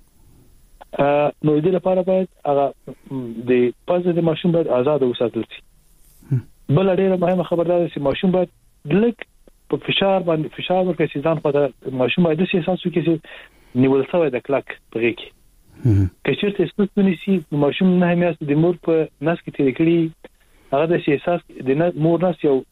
ا نو دې لپاره باید هغه د پازه د ماشوم باید آزاد وساتل شي بل ډیره مهمه خبردار چې ماشوم باید لک په فشار باندې فشار ورکړي چې ځان په ماشوم باید د احساس وکړي چې نیول شوی د کلک پرې کې کچېرته ستونی سي ماشوم نه میاست د مور په نس کې تیر کړی هغه د احساس د مور نس یو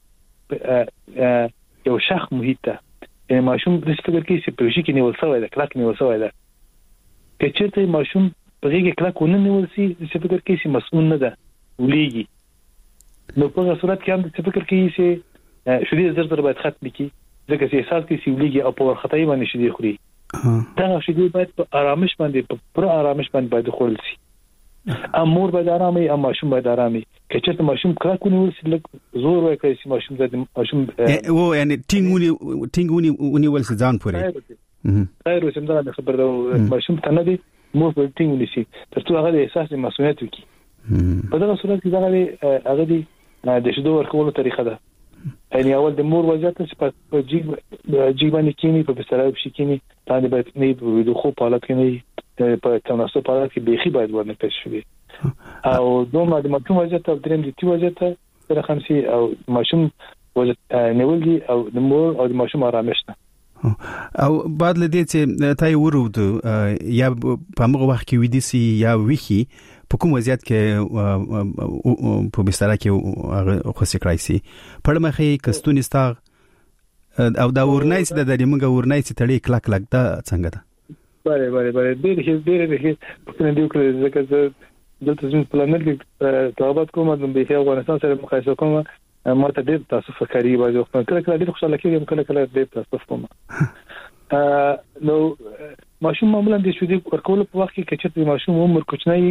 یو شخ محیط ته یعنی ماشوم د ستګر کې چې په شي کې نیول شوی د کلک نیول شوی ده کچېرته ماشوم په کې کلک ونه نیول سي د ستګر کې چې مسؤل نه ده ولېږي نو په صورت کې هم د ستګر کې چې شودي زر زر باید ختم کی ځکه چې احساس کې سی ولېږي او په ورختای باندې شودي خوري دا شدي باید په آرامش باندې په پر آرامش باندې باید خورل شي امور باید آرامي او ماشوم باید آرامي کچته ماشوم کراکونی ورسې لګ زور ورکړي چې ماشوم د ماشوم او یعنی ټینګونی ټینګونی ونی ول ځان پورې خیر وسم دا خبر دا ماشوم ته نه دي مور په ټینګونی شي ترڅو هغه احساس د مسؤلیت وکړي په دا صورت کې دا هغه دي د شدو ورکولو طریقه ده یعنی اول د مور وضعیت چې په جیب جیب باندې کینی په بستر کې کینی باندې باید نه د خو په حالت کې نه په تناسب په حالت کې بيخي باید ورنه پېښ شي او دوه د ماشوم وضعیت او دریم د تی وضعیت سره خمسي او ماشوم وضعیت نیول دي او د مور او د ماشوم آرامش نه او بعد لدې چې تای ورود یا په موږ وخت کې ودی سي یا ویخي په کوم وضعیت کې په بستر کې خوشی کړای سي په مخې کستونی ستار او دا ورنایس د دې موږ ورنایس تړي کلک کلک دا څنګه ده بله بله بله ډېر ښه ډېر ښه په دې یو کله ځکه چې دلته زموږ پلانر کې تابعات کوم د به افغانستان سره مقایسه کوم ما ته ډېر تاسو فکرې وایي خو کله کله ډېر خوشاله کېږم کله کله ډېر تاسو کوم نو ماشوم معمولا د شودي ورکول په وخت کې چې ماشوم عمر کوچنی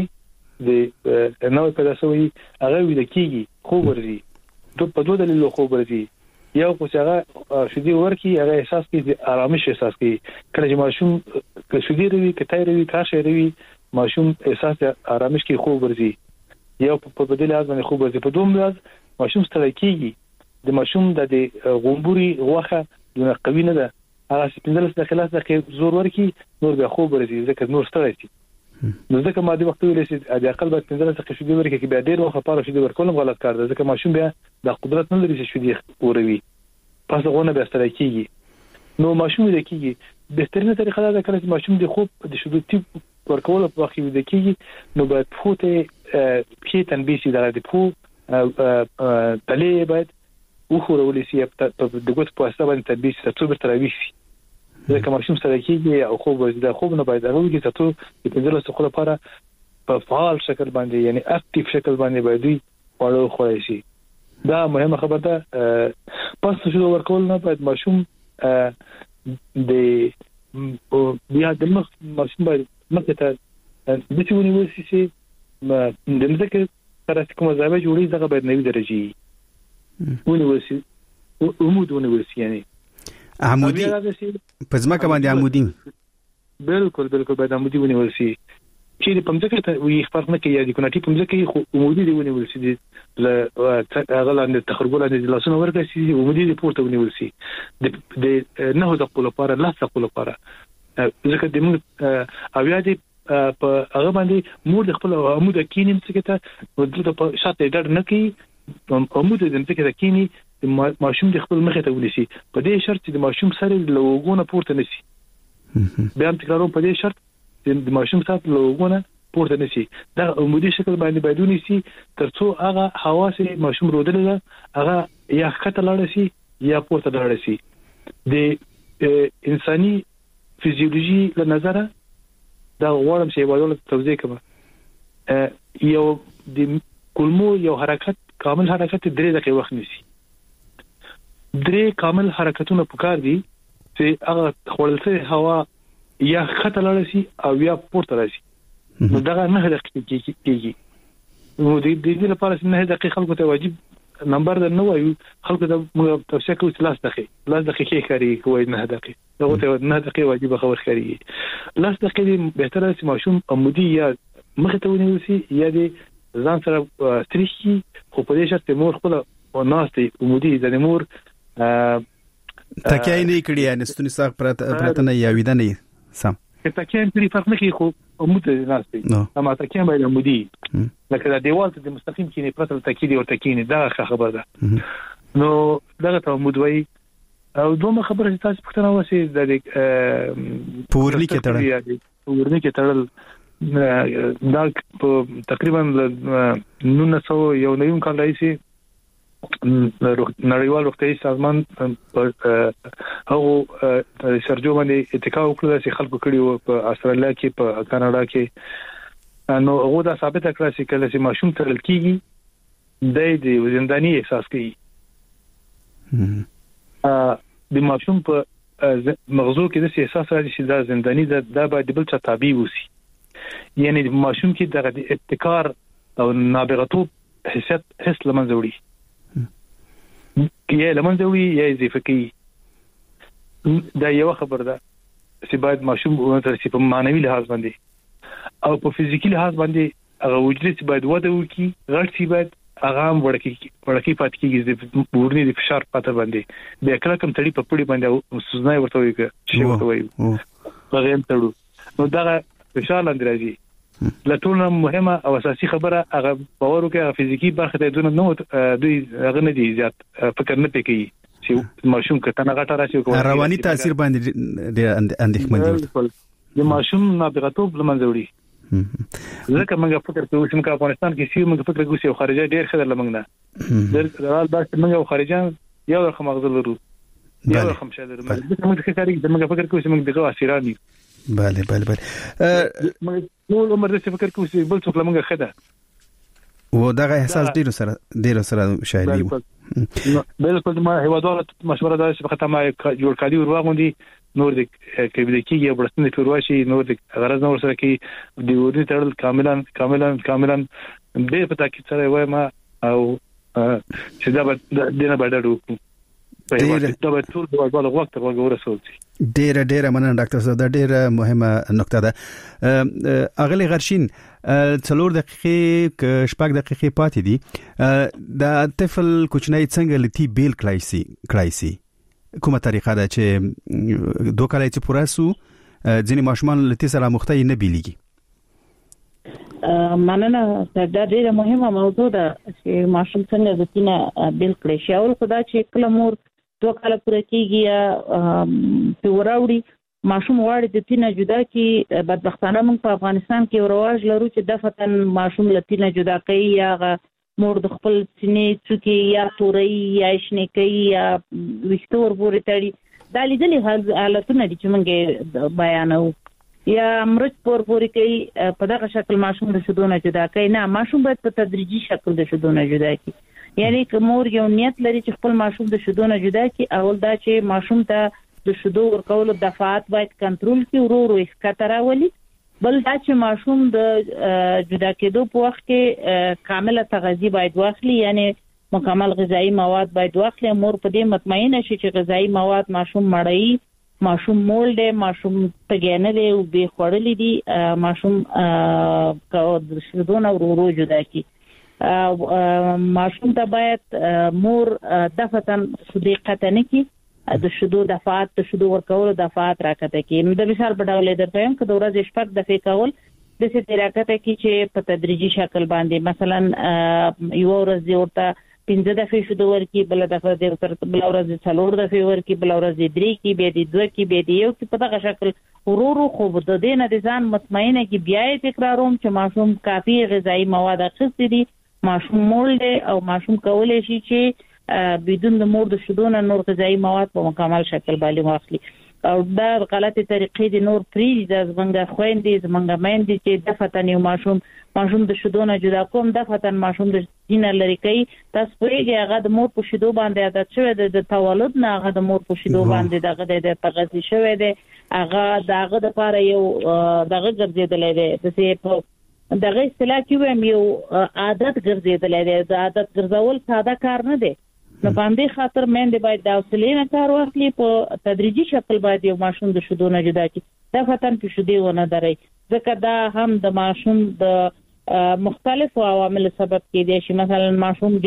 د نو پیدا شوی هغه ویل کېږي خو ورزي د په دوه دلیل خو ورزي یو خو هغه شودي ورکی هغه احساس کوي آرامش احساس کوي کله چې ماشوم که شودي روي کته روي کاشه روي ماشوم احساس آرامش کوي خو ورزي یو په بدیل از باندې خو ورزي په دوم لاز ماشوم ستړی کېږي د ماشوم د غومبوري غوخه د قوی نه ده هغه سپینځل د خلاص د زور ورکی نور به خوب ورزي ځکه نور ستړی شي نو ځکه ما د وخت ویل شي د عقل به سپینځل څخه شودي ورکی کې به ډیر وخت پاره شودي ورکول غلط کار ده ځکه ماشوم بیا د قدرت نه لري چې شودي وروي پس غونه به ستړی کیږي نو ماشوم د کیږي بهترینه طریقه ده کله چې ماشوم د خوب د شودي تیپ ورکول په وخت کې د کیږي نو باید فوته کې تنبیه شي د پو تلې باید وخورولې شي په دغه په اساس باندې تدبیر ستو به تروي شي ځکه ماشوم سره کېږي او خوب د خوب نه باید هغه کې ستو په پنځله سکول لپاره په فعال شکل باندې یعنی اکټیو شکل باندې باید وړو خوړی شي دا مهمه خبره ده پس شو ورکول نه باید ماشوم د بیا د مخ ماشوم باید مخه ته د څه ونیول شي د مزکه سره کوم ځای جوړي دغه باید نوي درجه ونیول شي عمود ونیول شي یعنی عمودي په ځمکه باندې عمودي بالکل بالکل باید عمودي ونیول شي چې په ځمکه ته وي فرق نه کوي د کوناټي په ځمکه خو عمودي دی ونیول شي د غلان تخرګول د لاسونو ورکړي شي عمودي دی پورته ونیول شي د نه د خپل لپاره لا خپل لپاره ځکه د موږ اویا دي په هغه باندې مور د خپل عمود کینې څخه ته ودته په شاته ډډ نه کوي عمود د ځمکه ته کینی ماشوم د خپل مخه ته ونیسي په دې شرط چې د ماشوم سره لوګونه پورته نشي بیا هم تکرارو په دې شرط چې د ماشوم سره لوګونه پورته نشي دا عمودي شکل باندې باید ونیسي ترڅو هغه حواس ماشوم رودل هغه یا خطه لاړ شي یا پورته لاړ شي د انساني فزیولوژي له نظره دا غواړم چې یو توضیح کوم یو د کولمو یو حرکت کامل حرکت درې دقیقې وخت نیسي درې کامل حرکتونه پکار دي چې هغه خپلسه هوا یا خطه لاړ شي او یا پورته راشي نو دا نه دقیقې کېږي نو د دې لپاره چې نه دقیقې خلکو ته واجب نمبر نه وایو خلکو ته موږ توصیه کوو چې لاس دقیقې لاس دقیقې کاری کوي نه دقیقې دا ته نه دقیقې واجب خبر کاری لاس دقیقې به تر چې ماشوم عمودي یا مخه ته ونیول شي یا د ځان سره ستریشي خو په دې شرط مور خپل او ناستي عمودي د مور تکای نه کړی ان ستونی ساق پرته نه یا ویده نه سم تکای په فرق نه کې خو عمود ناستي اما تکای باید عمودي لکه د دیوال ته مستقیم کې نه پرته تکای دی او تکای نه دا خبره ده نو دغه ته عمود وای او دومره خبره چې تاسو پښتنه وسی د پورنی کې تړل پورنی کې تړل دا تقریبا نو سو یو نیم کال راځي نړیوال روغتیايي سازمان هغه سرجو باندې اتکا وکړه چې خلکو کړي په استرالیا کې په کاناډا کې نو هغه دا ثابت کړه چې کله چې ماشوم تړل کیږي د دې زنداني احساس کوي د ماشوم په مغزو کې د احساس راځي چې دا زنداني دا باید بل څه تابع وسی یعنی د ماشوم کې د ابتکار او نابغتوب حسیت حس لمنځه وړي یا لمنځه وړي یا اضافه کوي دا یو خبر ده چې باید ماشوم ورته په معنوي لحاظ باندې او په فزیکي لحاظ باندې هغه وجود باید وده وکړي غړ شي باید هغه هم ورکی ورکی پات کیږي د ورني د فشار پاتې باندې د کله کم تړي په پړي باندې سوزنای ورته وي چې ورته وي هغه هم تړو نو دا فشار لاندې راځي لټونه مهمه او اساسي خبره هغه باور وکړي فزیکی برخه ته دونه نو دوی هغه نه دي زیات فکر نه پکې چې ماشوم کته نه غټه راشي رواني تاثیر باندې د اندېښمن دي د ماشوم نابغتوب لمنځه وړي ځکه موږ فکر کوو چې موږ افغانستان کې سی موږ فکر کوو چې خارجه ډېر خدای لمنګ نه درال دا چې موږ خارجان یو رقم مغزل لرو یو رقم شاله لرو موږ فکر کوو موږ فکر کوو چې موږ دغه اسیرانی بله بله بله نو عمر دې فکر کوو چې بل څوک لمنګ خده و دغه احساس ډیر سره ډیر سره شایي بالکل ما هیوادوالو مشوره ده چې په خاطر ما جوړ کړی ورواغوندي نور د کېبل کېږي برسنه پیرواشي نور د غرض نور سره کې د ورني تړل کاملا کاملا کاملا به پتا کې سره وای ما او چې دا د دینه باندې په یوه د ټول د ورغلو وخت ورغورسول ډیره ډیره مننه ډاکټر صاحب دا ډیره مهمه نقطه ده اغلی غرشین څلور دقیقې ک شپږ دقیقې پاتې دي د طفل کوچنی څنګه لتی بیل کلایسي کلایسي کومه طریقه ده چې دوه کال چې پوراسو ځینې ماشومان لتی سره مخته نه بیليږي مننه دا ډیره مهمه موضوع ده چې ماشوم څنګه د تینه بیل کړي شي او خدا چې کله مور دوه کال پوره کېږي یا په وراوړي ماشوم غواړي د تینه جدا کی بدبختانه موږ په افغانستان کې رواج لرو چې د فتن ماشوم لتینه جدا کوي یا مور د خپل سینې څوکي یا توري یا شنیکي یا وشتور پورې تړي دا لیدلې حالتونه دي چې موږ بیانو یا مرچ پور پورې کوي په دغه شکل ماشوم د شودونه جدا کوي نه ماشوم باید په تدریجي شکل د شودونه جدا کوي یعنی که مور یو نیت لري چې خپل ماشوم د شودونه جدا کوي اول دا چې ماشوم ته د شودو ورکولو دفعات باید کنټرول کړي ورو ورو ښکته راولي بل دا چې ماشوم د جدا کېدو په وخت کې کامله تغذیه باید واخلي یعنی مکمل غذایی مواد باید واخلي مور په دې مطمئنه شي چې غذایی مواد ماشوم مړی ماشوم مول دی ماشوم تګینه دی او به خورلې دي ماشوم د شودونه ورو ورو جدا کوي ماشوم ته باید مور دفتن صدیقه نه کی د شودو دفعات د شودو ورکول دفعات راکته کی نو د مثال په ډول درته هم که د ورځې شپږ دفعې کول د څه راکته کی چې په تدریجي شکل باندې مثلا یو ورځ ورته پنځه دفعې شودو ورکی بل دفعه د بل ورځ څلور دفعې ورکی بل ورځ درې کی به د دوه کی به د یو کی په دغه شکل ورورو خو د دې نه د ځان مطمئنه کی بیا تکراروم چې ماشوم کافي غذایی مواد اخیستي دي ماشوم مول دی او ماشوم کولای شي چې بدون د مور د شودونه نور غذایی مواد په مکمل شکل باندې واخلي او دا غلطه طریقې دي نور پری د زمنګ خويندې زمنګ مېندې چې د فتن یو ماشوم ماشوم د شودونه جدا کوم د فتن ماشوم د دینه لري کوي تاسو پرېږه هغه د مور په شودو باندې عادت شوی د تولد نه هغه د مور په شودو باندې دغه د تغذیه شوی دی هغه دغه د لپاره یو دغه ګرځیدل دی چې په دغه اصطلاح کې ویم یو عادت ګرځیدل دی د عادت ګرځول ساده کار نه دی نو باندې خاطر مېندې باید د حوصله نه کار واخلي په تدریجي شکل باید یو ماشوم د شودونه جدا کړي دا فتن په شودي ونه دري ځکه دا هم د ماشوم د مختلفو عوامل سبب کېدای شي مثلا ماشوم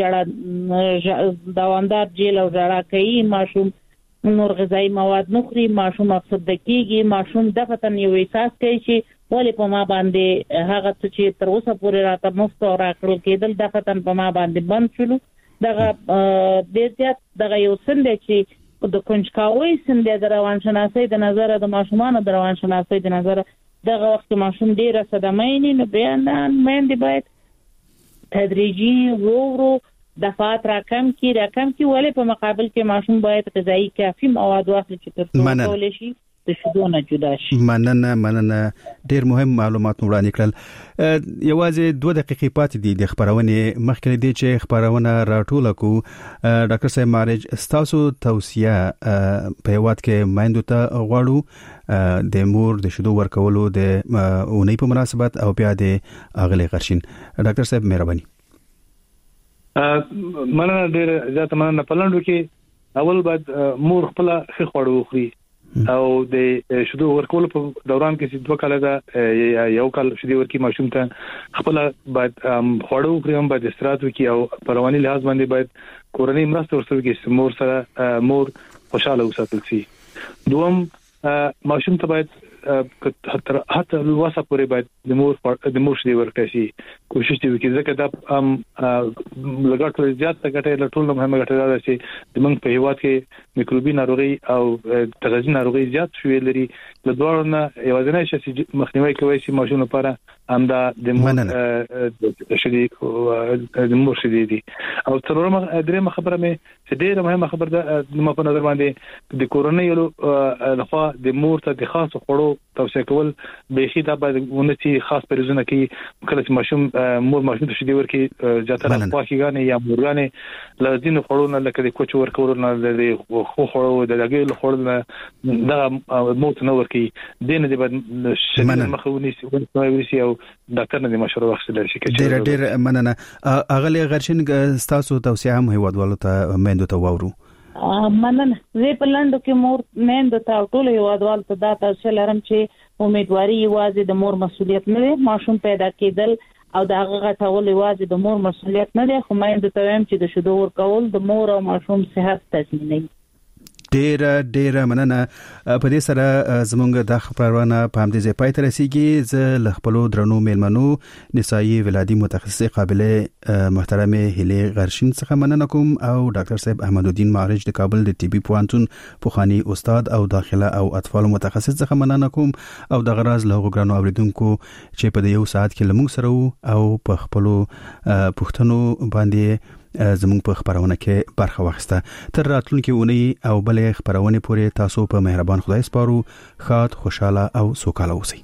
جړه دواندار جیل او جړه کوي ماشوم نور غذایی مواد نخري ماشوم افسرده کېږي ماشوم د فتن یو احساس کوي چې ولې په ما باندې هغه چې تر اوسه پورې راته مفت او راکړل کېدل د فتن په ما باندې بند شول دغه د زیات دغه یو سند چې د کنجکاوي سند د روانشناسي د نظر د ماشومان د روانشناسي د نظر دغه وخت ماشوم ډیره صدمه نه بیان مېندې باید تدریجي ورو دفعات راکم کی راکم کی ولې په مقابل کې ماشوم باید غذایی کافي مواد واخلي چې تر څو کولای شي د شودونه جدا شي مننه مننه ډیر مهم معلومات وړاندې کړل یوازې دوه دقیقې پاتې دي د خبرونه مخکې دي چې خبرونه راټول کو ډاکټر صاحب مارج تاسو توصيه په یوات کې مایندو ته غواړو د مور د شودو ورکولو د اونۍ په مناسبت او بیا د اغلی غرشین ډاکټر صاحب مهرباني مننه ډیر زیات مننه پلانډو کې اول بعد مور خپل خخوړو خوري او د شودو ورکول په دوران کې چې دوه کال دا یو کال شودي ورکی ماشوم ته خپل بعد خوړو خوري هم بعد استراحت وکي او پرواني لحاظ باندې بعد کورنۍ مرسته ورسره کې مور سره مور خوشاله وساتل شي دوم ماشوم ته باید حتی حتی الواسه پورې باید د مور د مور شدي ورکړي شي کوشش دی وکړي ځکه دا ام لګټ زیات ګټه له ټول مهمه ګټه ده چې د موږ په هیواد کې میکروبي ناروغي او تغذیه ناروغي زیات شوې لري له دوه نه یوازینی شي چې مخنیوي کوي چې ماشوم لپاره هم دا د مور شدي د مور شدي دي او څلورمه درېمه خبره مې چې ډېره مهمه خبره ده د ما په نظر باندې د کورنۍ له خوا د مور ته د خاص خوړو توصيه کول به شي دا باید ونتي خاص پرېزونه کې کله چې ماشوم مور ماشوم ته شیدې ورکي جاتره پاکيګانې یا مورګانې لازم خورونه لکه د کوچ ورکول نه د خو خورو د دغه خورل نه دا موت نه ورکي دینه د شمن مخونی سي او ډاکټر نه مشوره واخلي شي چې ډېر ډېر مننه اغلی غرشن تاسو توصيه هم هیوادوالو ته مندو ته وورو مننه زه په لاندو کې مور مند ته ټول هیوادوال ته دا تاسو لرم چې امیدواري یوازې د مور مسؤلیت نه دی ماشوم پیدا کېدل او دا هغه ټول یوازې د مور مسؤلیت نه دی خو مند ته وایم چې د شیدو ورکول د مور او ماشوم صحت تضمینوي ډیر ډیر مننه په دې سره زمونږ د خبرونه په همدې ځای پای ته رسیدي زه له خپل درنو میلمنو نسایي ولادي متخصص قابله محترمه هلي غرشین څخه مننه کوم او ډاکټر صاحب احمد الدین معرج د کابل د طبي پوهنتون پوخانی استاد او داخله او اطفال متخصص څخه مننه کوم او د غراز له غوګرانو اوریدونکو چې په یو ساعت کې لمونږ سره او په خپل پښتنو باندې زموږ په خبرونه کې برخه واخیسته تر راتلونکي اونۍ او بلې خبرونه پورې تاسو په مهربان خدای سپارو ښاد خوشاله او سوکاله اوسئ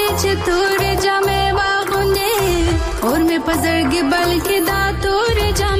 पजर के बल के दातोर जा